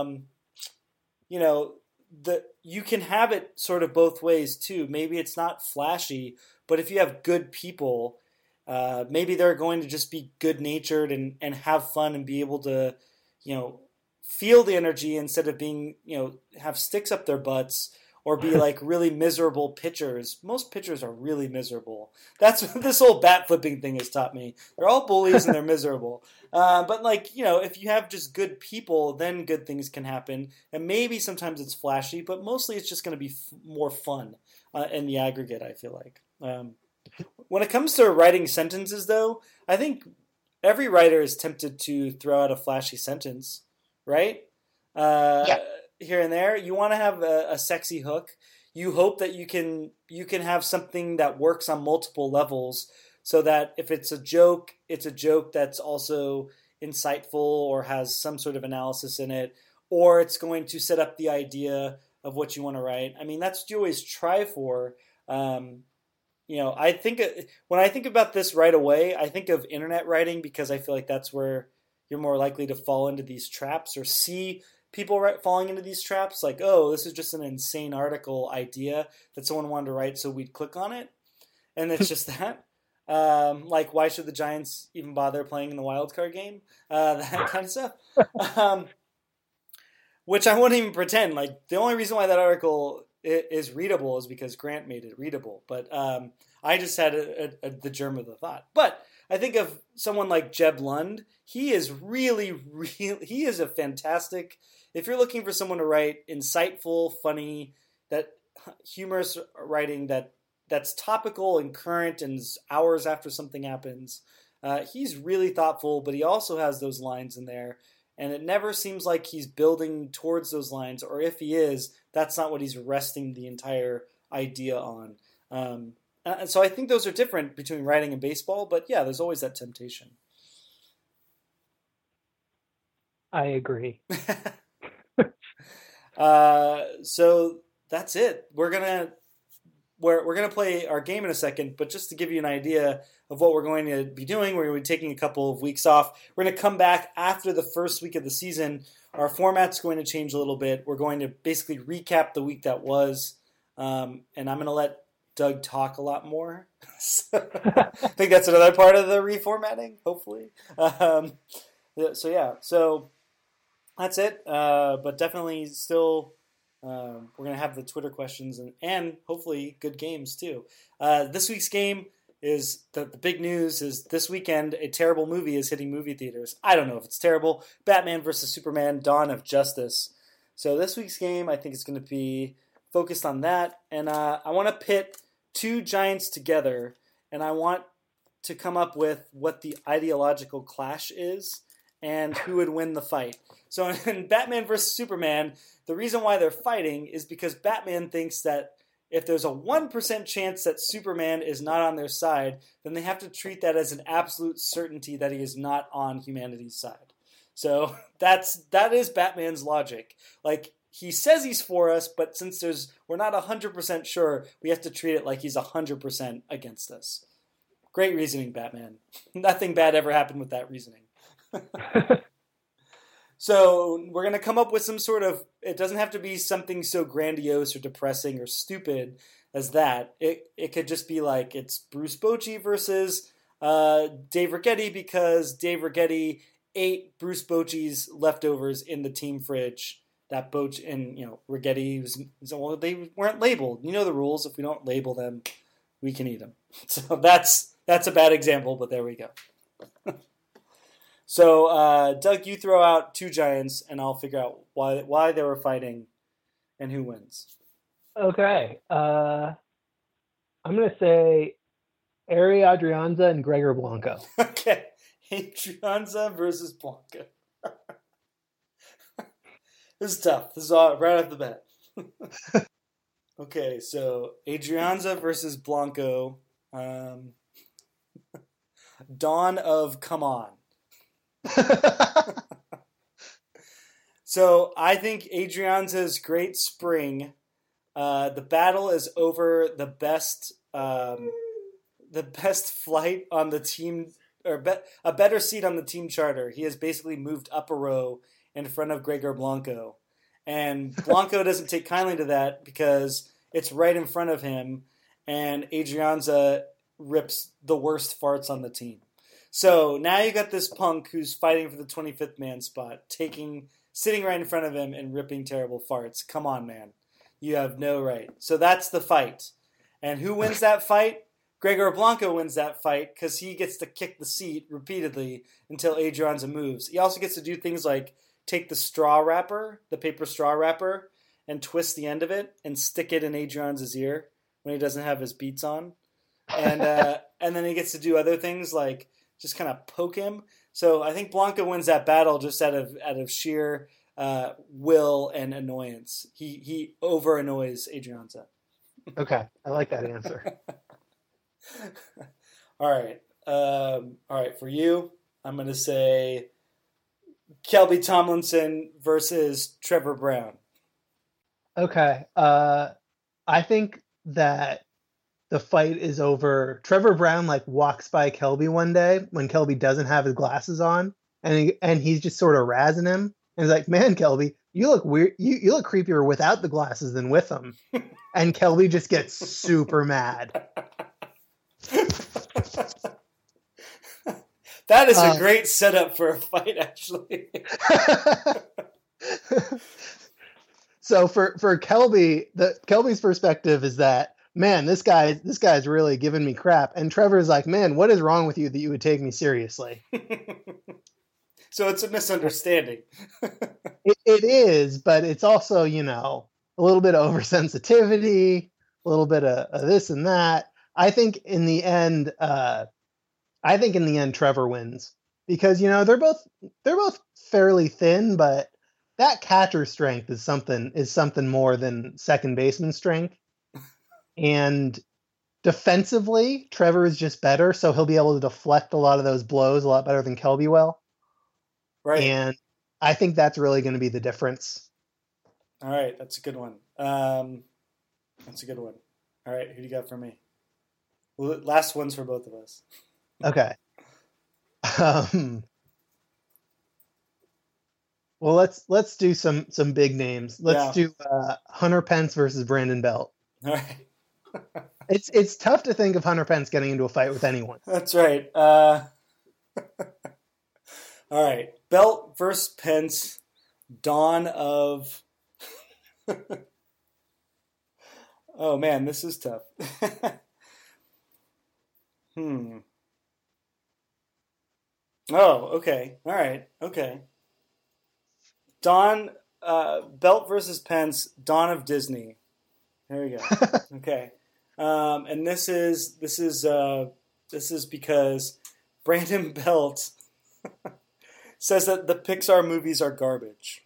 you can have it sort of both ways too. Maybe it's not flashy, but if you have good people, maybe they're going to just be good-natured and have fun and be able to, feel the energy instead of being, have sticks up their butts or be like really miserable pitchers. Most pitchers are really miserable. That's what this whole bat flipping thing has taught me. They're all bullies and they're miserable. But if you have just good people, then good things can happen. And maybe sometimes it's flashy, but mostly it's just going to be more fun in the aggregate, I feel like. When it comes to writing sentences, though, I think every writer is tempted to throw out a flashy sentence, right? Yeah. Here and there, you want to have a sexy hook. You hope that you can have something that works on multiple levels, so that if it's a joke that's also insightful or has some sort of analysis in it, or it's going to set up the idea of what you want to write. I mean, that's what you always try for. I think when I think about this right away, I think of internet writing because I feel like that's where you're more likely to fall into these traps or see people falling into these traps. Like, oh, this is just an insane article idea that someone wanted to write, so we'd click on it. And it's just that. Like, why should the Giants even bother playing in the wild card game? That kind of stuff. Which I won't even pretend. Like, the only reason why that article it is readable is because Grant made it readable. But I just had the germ of the thought. But I think of someone like Jeb Lund. He is he is a fantastic. If you're looking for someone to write insightful, funny, that humorous writing that's topical and current and hours after something happens, he's really thoughtful, but he also has those lines in there. And it never seems like he's building towards those lines, or if he is, that's not what he's resting the entire idea on. And so I think those are different between writing and baseball, but yeah, there's always that temptation. I agree. So that's it. We're gonna play our game in a second, but just to give you an idea of what we're going to be doing, we're going to be taking a couple of weeks off. We're going to come back after the first week of the season. Our format's going to change a little bit. We're going to basically recap the week that was, and I'm going to let Doug talk a lot more. So, I think that's another part of the reformatting, hopefully. So that's it. But definitely still, we're going to have the Twitter questions and hopefully good games too. This week's game is the big news is this weekend a terrible movie is hitting movie theaters. I don't know if it's terrible. Batman vs. Superman: Dawn of Justice. So this week's game, I think, is going to be focused on that. And I want to pit two giants together, and I want to come up with what the ideological clash is and who would win the fight. So in Batman vs. Superman, the reason why they're fighting is because Batman thinks that if there's a 1% chance that Superman is not on their side, then they have to treat that as an absolute certainty that he is not on humanity's side. So that is Batman's logic. Like, he says he's for us, but since we're not 100% sure, we have to treat it like he's 100% against us. Great reasoning, Batman. Nothing bad ever happened with that reasoning. So we're going to come up with some sort of, it doesn't have to be something so grandiose or depressing or stupid as that. It could just be like, it's Bruce Bochy versus Dave Righetti because Dave Righetti ate Bruce Bochy's leftovers in the team fridge. That Bochy, and Righetti well, they weren't labeled. You know the rules. If we don't label them, we can eat them. So that's a bad example, but there we go. So, Doug, you throw out two giants, and I'll figure out why they were fighting and who wins. Okay. I'm going to say Ari Adrianza and Gregor Blanco. Okay. Adrianza versus Blanco. This is tough. This is all right off the bat. Okay, so Adrianza versus Blanco. Dawn of Come On. So I think Adrianza's great spring. The battle is over the best flight on the team, or a better seat on the team charter. He has basically moved up a row in front of Gregor Blanco, and Blanco doesn't take kindly to that because it's right in front of him, and Adrianza rips the worst farts on the team. So now you got this punk who's fighting for the 25th man spot, sitting right in front of him and ripping terrible farts. Come on, man. You have no right. So that's the fight. And who wins that fight? Gregor Blanco wins that fight because he gets to kick the seat repeatedly until Adrianza moves. He also gets to do things like take the paper straw wrapper, and twist the end of it and stick it in Adrianza's ear when he doesn't have his beats on. And then he gets to do other things like just kind of poke him. So I think Blanco wins that battle just out of sheer will and annoyance. He over annoys Adrianza. Okay, I like that answer. All right. For you, I'm going to say Kelby Tomlinson versus Trevor Brown. Okay, I think that the fight is over. Trevor Brown walks by Kelby one day when Kelby doesn't have his glasses on, and he's just sort of razzing him. And he's like, "Man, Kelby, you look weird. You look creepier without the glasses than with them." And Kelby just gets super mad. That is a great setup for a fight, actually. So for Kelby, Kelby's perspective is that, man, this guy's really giving me crap, and Trevor's like, man, what is wrong with you that you would take me seriously? So it's a misunderstanding. It is, but it's also, you know, a little bit of oversensitivity, a little bit of this and that. I think in the end, Trevor wins because, you know, they're both fairly thin, but that catcher strength is something more than second baseman strength. And defensively, Trevor is just better, so he'll be able to deflect a lot of those blows a lot better than Kelby will. Right. And I think that's really going to be the difference. All right, that's a good one. That's a good one. All right, who do you got for me? Well, last one's for both of us. Okay. Well, let's do some big names. Let's do Hunter Pence versus Brandon Belt. All right. It's tough to think of Hunter Pence getting into a fight with anyone. That's right. All right. Belt versus Pence. Dawn of. Oh man, this is tough. Oh, okay. All right. Okay. Belt versus Pence. Dawn of Disney. There we go. Okay. And this is because Brandon Belt says that the Pixar movies are garbage.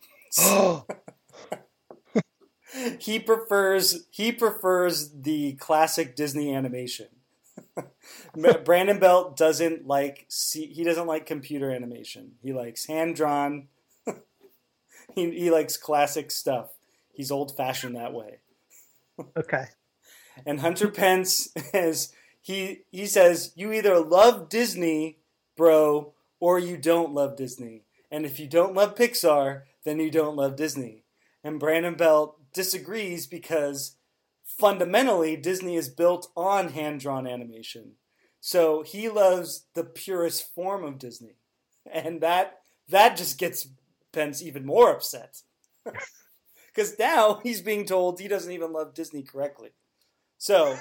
He prefers the classic Disney animation. Brandon Belt doesn't like computer animation. He likes hand drawn. He likes classic stuff. He's old fashioned that way. Okay. And Hunter Pence he says you either love Disney, bro, or you don't love Disney. And if you don't love Pixar, then you don't love Disney. And Brandon Belt disagrees because fundamentally Disney is built on hand-drawn animation. So he loves the purest form of Disney. And that just gets Pence even more upset. Because now he's being told he doesn't even love Disney correctly. So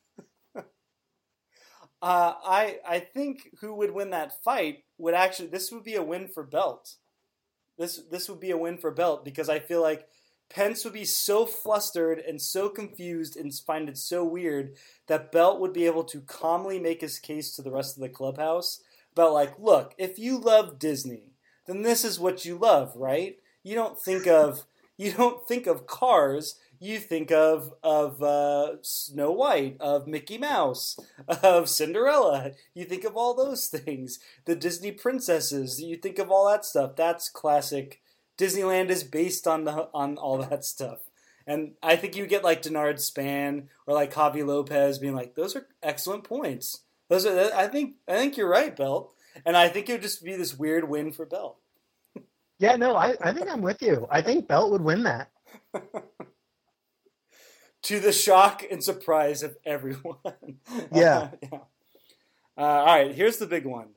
I think who would win that fight would actually, this would be a win for Belt. This would be a win for Belt because I feel like Pence would be so flustered and so confused and find it so weird that Belt would be able to calmly make his case to the rest of the clubhouse about like, look, if you love Disney, then this is what you love, right? You don't think of Cars. You think of Snow White, of Mickey Mouse, of Cinderella. You think of all those things. The Disney princesses. You think of all that stuff. That's classic. Disneyland is based on all that stuff. And I think you get like Denard Span or like Javi Lopez being like, those are excellent points. Those are. I think you're right, Belt. And I think it would just be this weird win for Belt. Yeah, no, I think I'm with you. I think Belt would win that. To the shock and surprise of everyone. Yeah. Yeah. All right, here's the big one.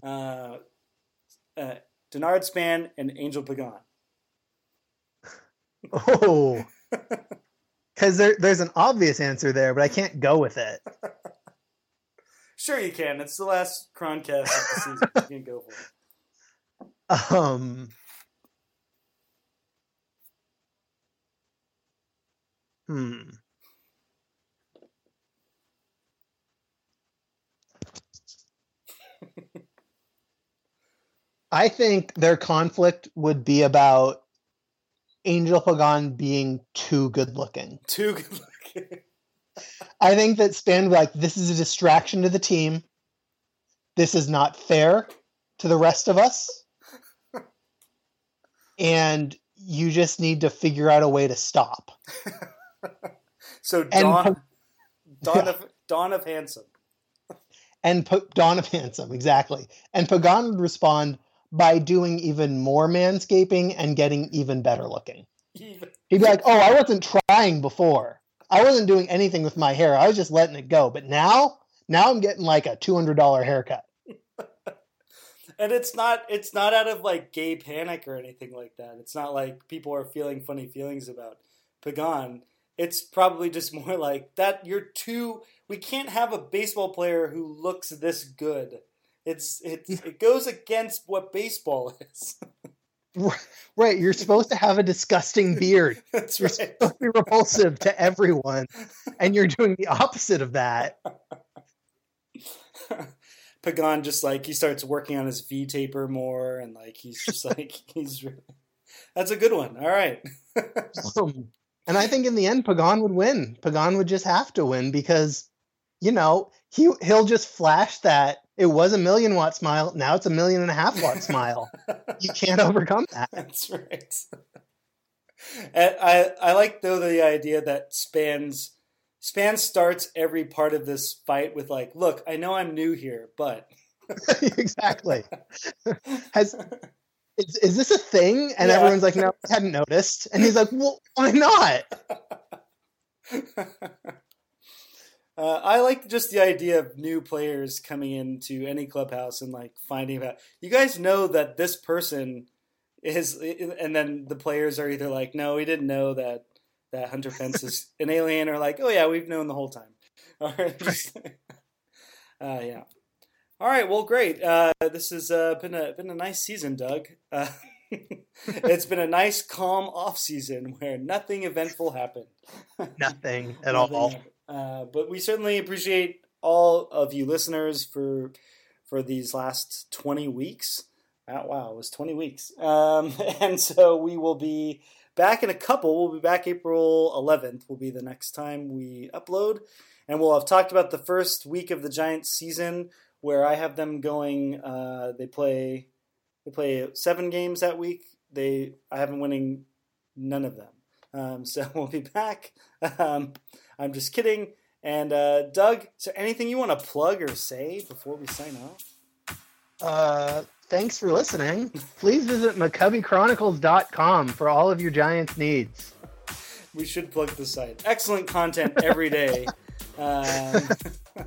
Denard Span and Angel Pagan. Oh. Because there's an obvious answer there, but I can't go with it. Sure you can. It's the last Croncast of the season. You can go for it. I think their conflict would be about Angel Pagan being too good looking. Too good looking. I think that Span would be like, this is a distraction to the team. This is not fair to the rest of us. And you just need to figure out a way to stop. So Dawn of Handsome. And Dawn of Handsome, exactly. And Pagan would respond by doing even more manscaping and getting even better looking. He'd be like, oh, I wasn't trying before. I wasn't doing anything with my hair. I was just letting it go. But now I'm getting like a $200 haircut. And it's not out of like gay panic or anything like that. It's not like people are feeling funny feelings about Pagan, it's probably just more like that. We can't have a baseball player who looks this good. It goes against what baseball is. Right, you're supposed to have a disgusting beard. That's you're right. supposed to be repulsive to everyone, and you're doing the opposite of that. Pagan just like he starts working on his V taper more, and like he's just like that's a good one. All right. And I think in the end, Pagan would win. Pagan would just have to win because, he'll just flash that it was a 1,000,000-watt smile. Now it's a 1,500,000-watt smile. You can't overcome that. That's right. And I like though the idea that Span starts every part of this fight with like, look, I know I'm new here, but exactly. Is this a thing? And everyone's like, no, I hadn't noticed. And he's like, well, why not? I like just the idea of new players coming into any clubhouse and like finding out. You guys know that this person is, and then the players are either like, no, we didn't know that Hunter Pence is an alien, or like, oh yeah, we've known the whole time. All right, yeah. All right, well, great. This has been a nice season, Doug. It's been a nice, calm off season where nothing eventful happened. Nothing at all. But we certainly appreciate all of you listeners for these last 20 weeks. Wow, it was 20 weeks. And so we will be back in a couple. We'll be back April 11th will be the next time we upload. And we'll have talked about the first week of the Giants season, where I have them going. They play 7 games that week. I have them winning none of them. So we'll be back. I'm just kidding. And Doug, is there anything you want to plug or say before we sign off? Thanks for listening. Please visit McCoveyChronicles.com for all of your Giants needs. We should plug the site. Excellent content every day.